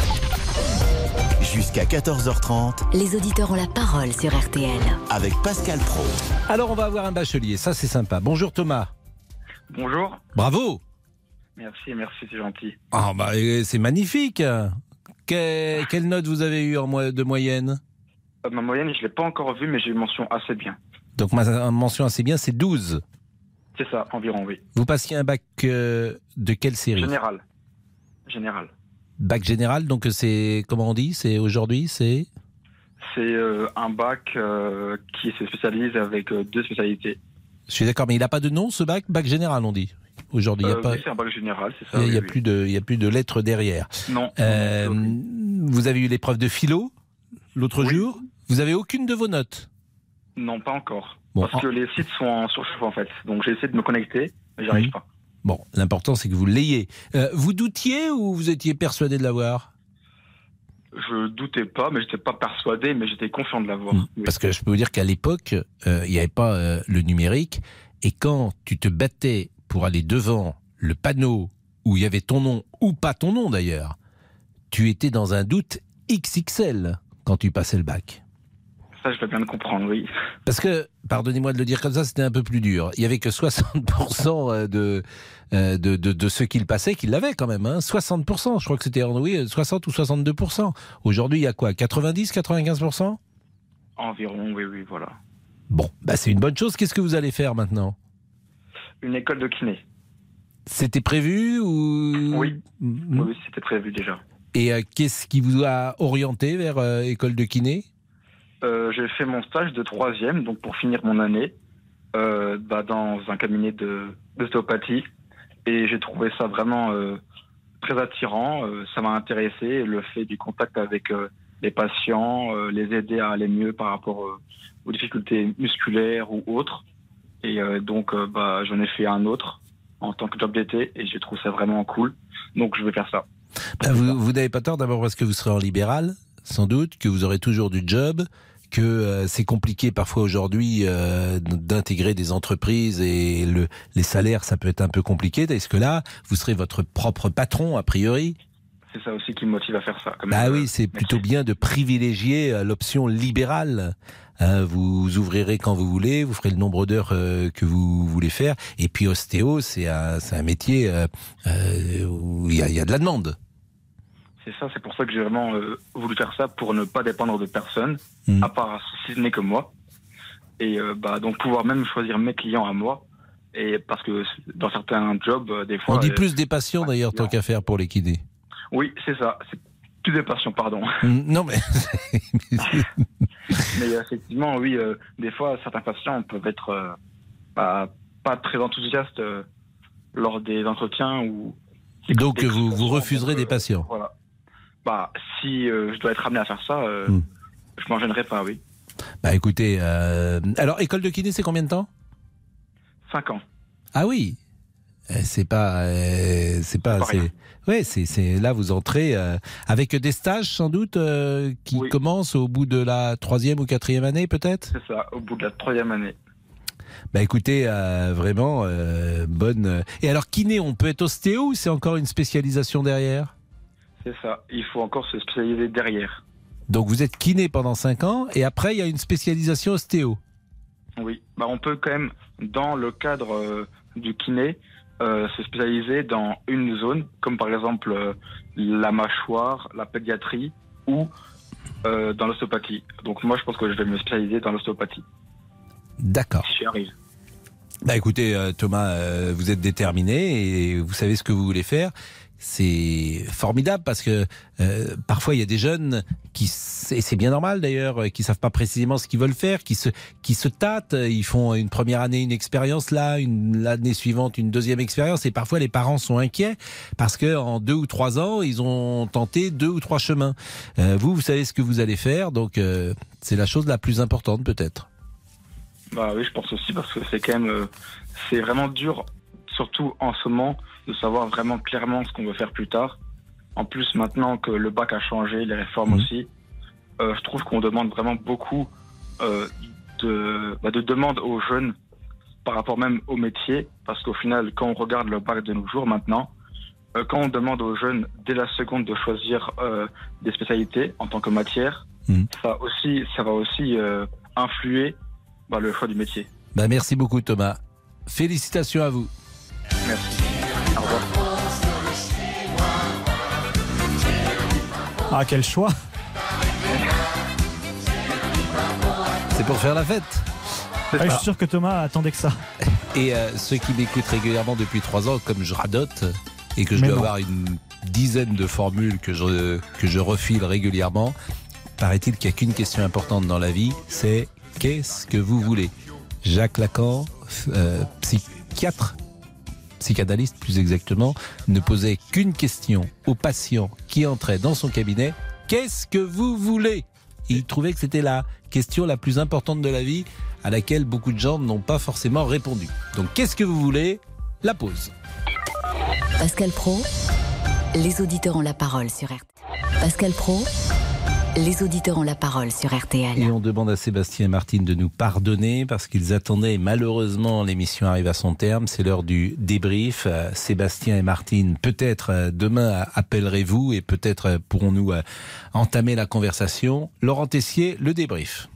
Jusqu'à 14h30. Les auditeurs ont la parole sur RTL. Avec Pascal Praud. Alors on va avoir un bachelier, ça c'est sympa. Bonjour Thomas. Bonjour. Bravo. Merci, c'est gentil. Ah bah c'est magnifique. Quelle note vous avez eu de moyenne? Ma moyenne, je ne l'ai pas encore vue, mais j'ai une mention assez bien. Donc ma mention assez bien, c'est 12. C'est ça, environ, oui. Vous passiez un bac de quelle série? Général. Bac général, donc c'est, comment on dit, c'est aujourd'hui, c'est un bac qui se spécialise avec 2 spécialités. Je suis d'accord, mais il n'a pas de nom ce bac? Bac général, on dit. Aujourd'hui, oui, c'est un bac général, c'est ça. Il n'y a plus de lettres derrière. Non. Vous avez eu l'épreuve de philo l'autre jour. Vous avez aucune de vos notes? Non, pas encore. Bon, parce que les sites sont en surchauffe en fait. Donc j'ai essayé de me connecter, mais j'y arrive pas. Bon, l'important c'est que vous l'ayez. Vous doutiez ou vous étiez persuadé de l'avoir? Je doutais pas, mais j'étais pas persuadé, mais j'étais confiant de l'avoir. Parce que je peux vous dire qu'à l'époque, il n'y avait pas le numérique. Et quand tu te battais pour aller devant le panneau où il y avait ton nom, ou pas ton nom d'ailleurs, tu étais dans un doute XXL quand tu passais le bac. Ça, je peux bien le comprendre, oui. Parce que, pardonnez-moi de le dire comme ça, c'était un peu plus dur. Il n'y avait que 60% de ceux qui le passaient qui l'avaient quand même. 60%, je crois que c'était 60 ou 62%. Aujourd'hui, il y a quoi, 90, 95%? Environ, oui, voilà. Bon, c'est une bonne chose. Qu'est-ce que vous allez faire maintenant? Une école de kiné. C'était prévu ou... Oui, c'était prévu déjà. Et qu'est-ce qui vous a orienté vers école de kiné? J'ai fait mon stage de 3e, donc pour finir mon année, dans un cabinet d'ostéopathie. Et j'ai trouvé ça vraiment très attirant. Ça m'a intéressé, le fait du contact avec les patients, les aider à aller mieux par rapport aux difficultés musculaires ou autres. Et donc, j'en ai fait un autre en tant que job d'été et j'ai trouvé ça vraiment cool. Donc, je vais faire ça. Vous n'avez pas tort, d'abord parce que vous serez en libéral, sans doute, que vous aurez toujours du job, que c'est compliqué parfois aujourd'hui d'intégrer des entreprises et les salaires, ça peut être un peu compliqué. Est-ce que là, vous serez votre propre patron, a priori? C'est ça aussi qui me motive à faire ça. Oui, c'est plutôt bien de privilégier l'option libérale. Vous ouvrirez quand vous voulez, vous ferez le nombre d'heures que vous voulez faire. Et puis ostéo, c'est un métier où il y a de la demande. C'est ça, c'est pour ça que j'ai vraiment voulu faire ça, pour ne pas dépendre de personne, à part si ce n'est que moi. Et donc pouvoir même choisir mes clients à moi. Et parce que dans certains jobs, des fois... On dit plus des patients d'ailleurs, tant qu'à faire pour les kinés. Oui, c'est ça. C'est plus des patients, pardon. Non, mais... Mais effectivement, oui, des fois, certains patients peuvent être pas très enthousiastes lors des entretiens. Donc vous refuserez des patients? Voilà. Si je dois être amené à faire ça, je m'en gênerai pas, oui. Écoutez, alors école de kiné, c'est combien de temps? 5 ans. Ah oui. C'est pas. C'est là vous entrez avec des stages sans doute qui commencent au bout de la 3e ou 4e année peut-être. C'est ça, au bout de la 3e année. Écoutez, vraiment bonne. Et alors kiné, on peut être ostéo ou c'est encore une spécialisation derrière? C'est ça, il faut encore se spécialiser derrière. Donc vous êtes kiné pendant 5 ans et après il y a une spécialisation ostéo. Oui, on peut quand même dans le cadre du kiné se spécialiser dans une zone, comme par exemple la mâchoire, la pédiatrie ou dans l'ostéopathie. Donc moi je pense que je vais me spécialiser dans l'ostéopathie. D'accord. Si j'y arrive. Écoutez Thomas, vous êtes déterminé et vous savez ce que vous voulez faire. C'est formidable parce que parfois il y a des jeunes qui, et c'est bien normal d'ailleurs, qui savent pas précisément ce qu'ils veulent faire, qui se tâtent, ils font une première année une expérience là, l'année suivante une deuxième expérience et parfois les parents sont inquiets parce que en 2 ou 3 ans ils ont tenté 2 ou 3 chemins. Vous savez ce que vous allez faire, donc c'est la chose la plus importante peut-être. Oui, je pense aussi parce que c'est quand même c'est vraiment dur, surtout en ce moment, de savoir vraiment clairement ce qu'on veut faire plus tard. En plus, maintenant que le bac a changé, les réformes aussi, je trouve qu'on demande vraiment beaucoup de demandes aux jeunes par rapport même au métier, parce qu'au final, quand on regarde le bac de nos jours maintenant, quand on demande aux jeunes dès la seconde de choisir des spécialités en tant que matière, ça va aussi influer le choix du métier. Merci beaucoup Thomas. Félicitations à vous. Merci. Au revoir. Ah, quel choix! C'est pour faire la fête. Je suis sûr que Thomas attendait que ça. Et ceux qui m'écoutent régulièrement depuis 3 ans, comme je radote et que je dois avoir une dizaine de formules que je refile régulièrement, paraît-il qu'il n'y a qu'une question importante dans la vie, c'est qu'est-ce que vous voulez? Jacques Lacan, psychanalyste plus exactement, ne posait qu'une question aux patients qui entraient dans son cabinet: qu'est-ce que vous voulez? Il trouvait que c'était la question la plus importante de la vie, à laquelle beaucoup de gens n'ont pas forcément répondu. Donc qu'est-ce que vous voulez? La pause. Pascal Praud, les auditeurs ont la parole sur RTL. Pascal Praud, les auditeurs ont la parole sur RTL. Et on demande à Sébastien et Martine de nous pardonner parce qu'ils attendaient, malheureusement l'émission arrive à son terme, c'est l'heure du débrief. Sébastien et Martine, peut-être demain appellerez-vous et peut-être pourrons-nous entamer la conversation. Laurent Tessier, le débrief.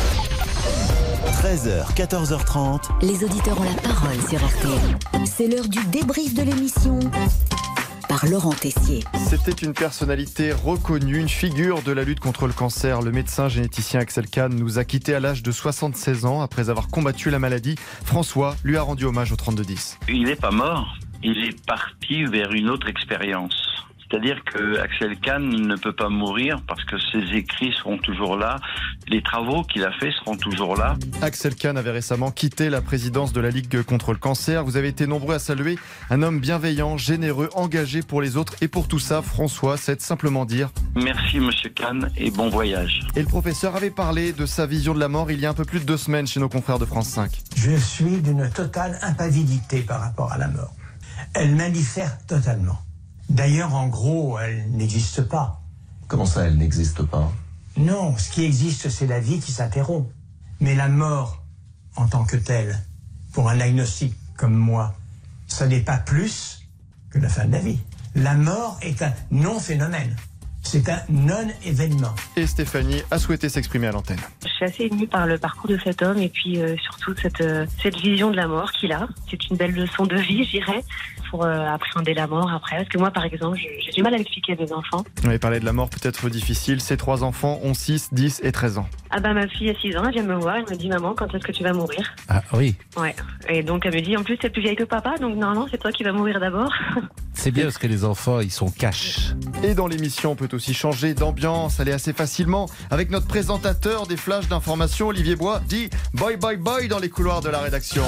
13h, 14h30. Les auditeurs ont la parole sur RTL. C'est l'heure du débrief de l'émission par Laurent Tessier. C'était une personnalité reconnue, une figure de la lutte contre le cancer. Le médecin généticien Axel Kahn nous a quittés à l'âge de 76 ans après avoir combattu la maladie. François lui a rendu hommage au 32-10. Il n'est pas mort, il est parti vers une autre expérience. C'est-à-dire que Axel Kahn ne peut pas mourir parce que ses écrits seront toujours là, les travaux qu'il a faits seront toujours là. Axel Kahn avait récemment quitté la présidence de la Ligue contre le cancer. Vous avez été nombreux à saluer un homme bienveillant, généreux, engagé pour les autres. Et pour tout ça, François, c'est simplement dire merci Monsieur Kahn et bon voyage. Et le professeur avait parlé de sa vision de la mort il y a un peu plus de 2 semaines chez nos confrères de France 5. Je suis d'une totale impavidité par rapport à la mort. Elle m'indiffère totalement. D'ailleurs, en gros, elle n'existe pas. Comment ça, elle n'existe pas? Non, ce qui existe, c'est la vie qui s'interrompt. Mais la mort, en tant que telle, pour un agnostique comme moi, ça n'est pas plus que la fin de la vie. La mort est un non-phénomène. C'est un non-événement. Et Stéphanie a souhaité s'exprimer à l'antenne. Je suis assez émue par le parcours de cet homme et puis surtout cette vision de la mort qu'il a. C'est une belle leçon de vie, je dirais, pour appréhender la mort après. Parce que moi, par exemple, j'ai du mal à l'expliquer à mes enfants. On avait parlé de la mort peut-être difficile. Ses 3 enfants ont 6, 10 et 13 ans. Ah bah ma fille a 6 ans, elle vient me voir, elle me dit: maman, quand est-ce que tu vas mourir? Ah oui. Ouais. Et donc elle me dit: en plus t'es plus vieille que papa, donc normalement c'est toi qui vas mourir d'abord. C'est bien parce que les enfants, ils sont cash. Et dans l'émission, on peut aussi changer d'ambiance, aller assez facilement avec notre présentateur des flashs d'information, Olivier Bois, dit boy boy boy dans les couloirs de la rédaction.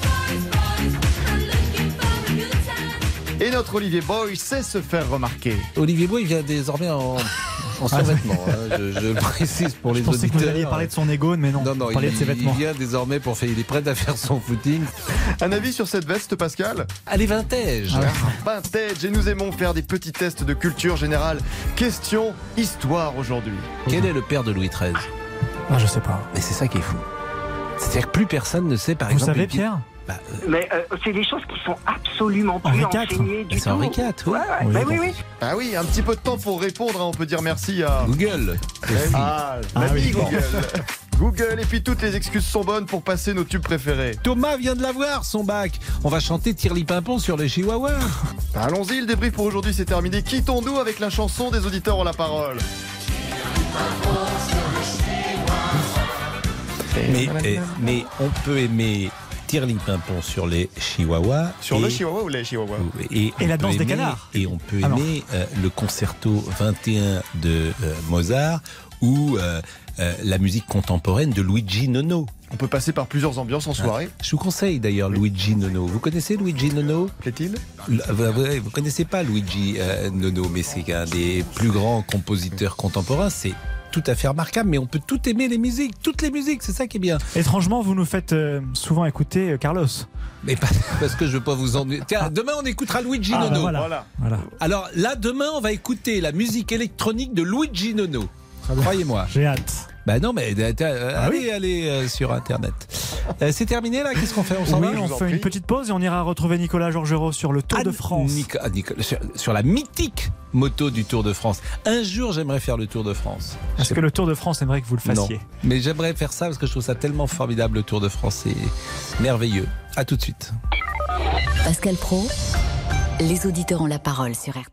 Et notre Olivier Boy sait se faire remarquer. Olivier Boy, il vient désormais en survêtement. Je le précise pour les auditeurs. Je pensais que vous alliez parler de son ego, mais non. Non, parler de ses vêtements. Il vient désormais il est prêt à faire son footing. Un avis sur cette veste, Pascal? Elle est vintage. Vintage, et nous aimons faire des petits tests de culture générale. Question histoire aujourd'hui. Quel est le père de Louis XIII? Ah, je sais pas. Mais c'est ça qui est fou. C'est-à-dire que plus personne ne sait, par exemple. Vous savez, Pierre? Mais c'est des choses qui sont absolument plus enseignées du tout. C'est Henri IV, oui. Oui. Ah oui, un petit peu de temps pour répondre, hein. On peut dire merci à Google. Oui, Google. Google, et puis toutes les excuses sont bonnes pour passer nos tubes préférés. Thomas vient de l'avoir, son bac. On va chanter Tirli-Pimpon sur les Chihuahuas. Allons-y, le débrief pour aujourd'hui c'est terminé. Quittons-nous avec la chanson des auditeurs ont la parole. Mais on peut aimer Tirli-Pimpon sur les Chihuahuas. Sur le Chihuahua ou les Chihuahuas? Et la danse des canards. Et on peut aimer le concerto 21 de Mozart ou la musique contemporaine de Luigi Nono. On peut passer par plusieurs ambiances en soirée. Je vous conseille d'ailleurs Luigi Nono. Vous connaissez Luigi Nono? Plaît-il? Vous connaissez pas Luigi Nono, mais c'est un des plus grands compositeurs contemporains. C'est tout à fait remarquable, mais on peut tout aimer les musiques, toutes les musiques, c'est ça qui est bien. Étrangement, vous nous faites souvent écouter Carlos. Mais parce que je veux pas vous ennuyer. Tiens, demain on écoutera Luigi Nono. Voilà. Alors là, demain on va écouter la musique électronique de Luigi Nono. Croyez-moi. J'ai hâte. Bah non, mais allez sur Internet. C'est terminé là. Qu'est-ce qu'on fait? On s'en va. On fait une petite pause et on ira retrouver Nicolas Georgerot sur le Tour de France. Sur la mythique moto du Tour de France. Un jour, j'aimerais faire le Tour de France. Est-ce que le Tour de France aimerait que vous le fassiez? Non, mais j'aimerais faire ça parce que je trouve ça tellement formidable, le Tour de France. C'est merveilleux. À tout de suite. Pascal Praud, les auditeurs ont la parole sur RTL.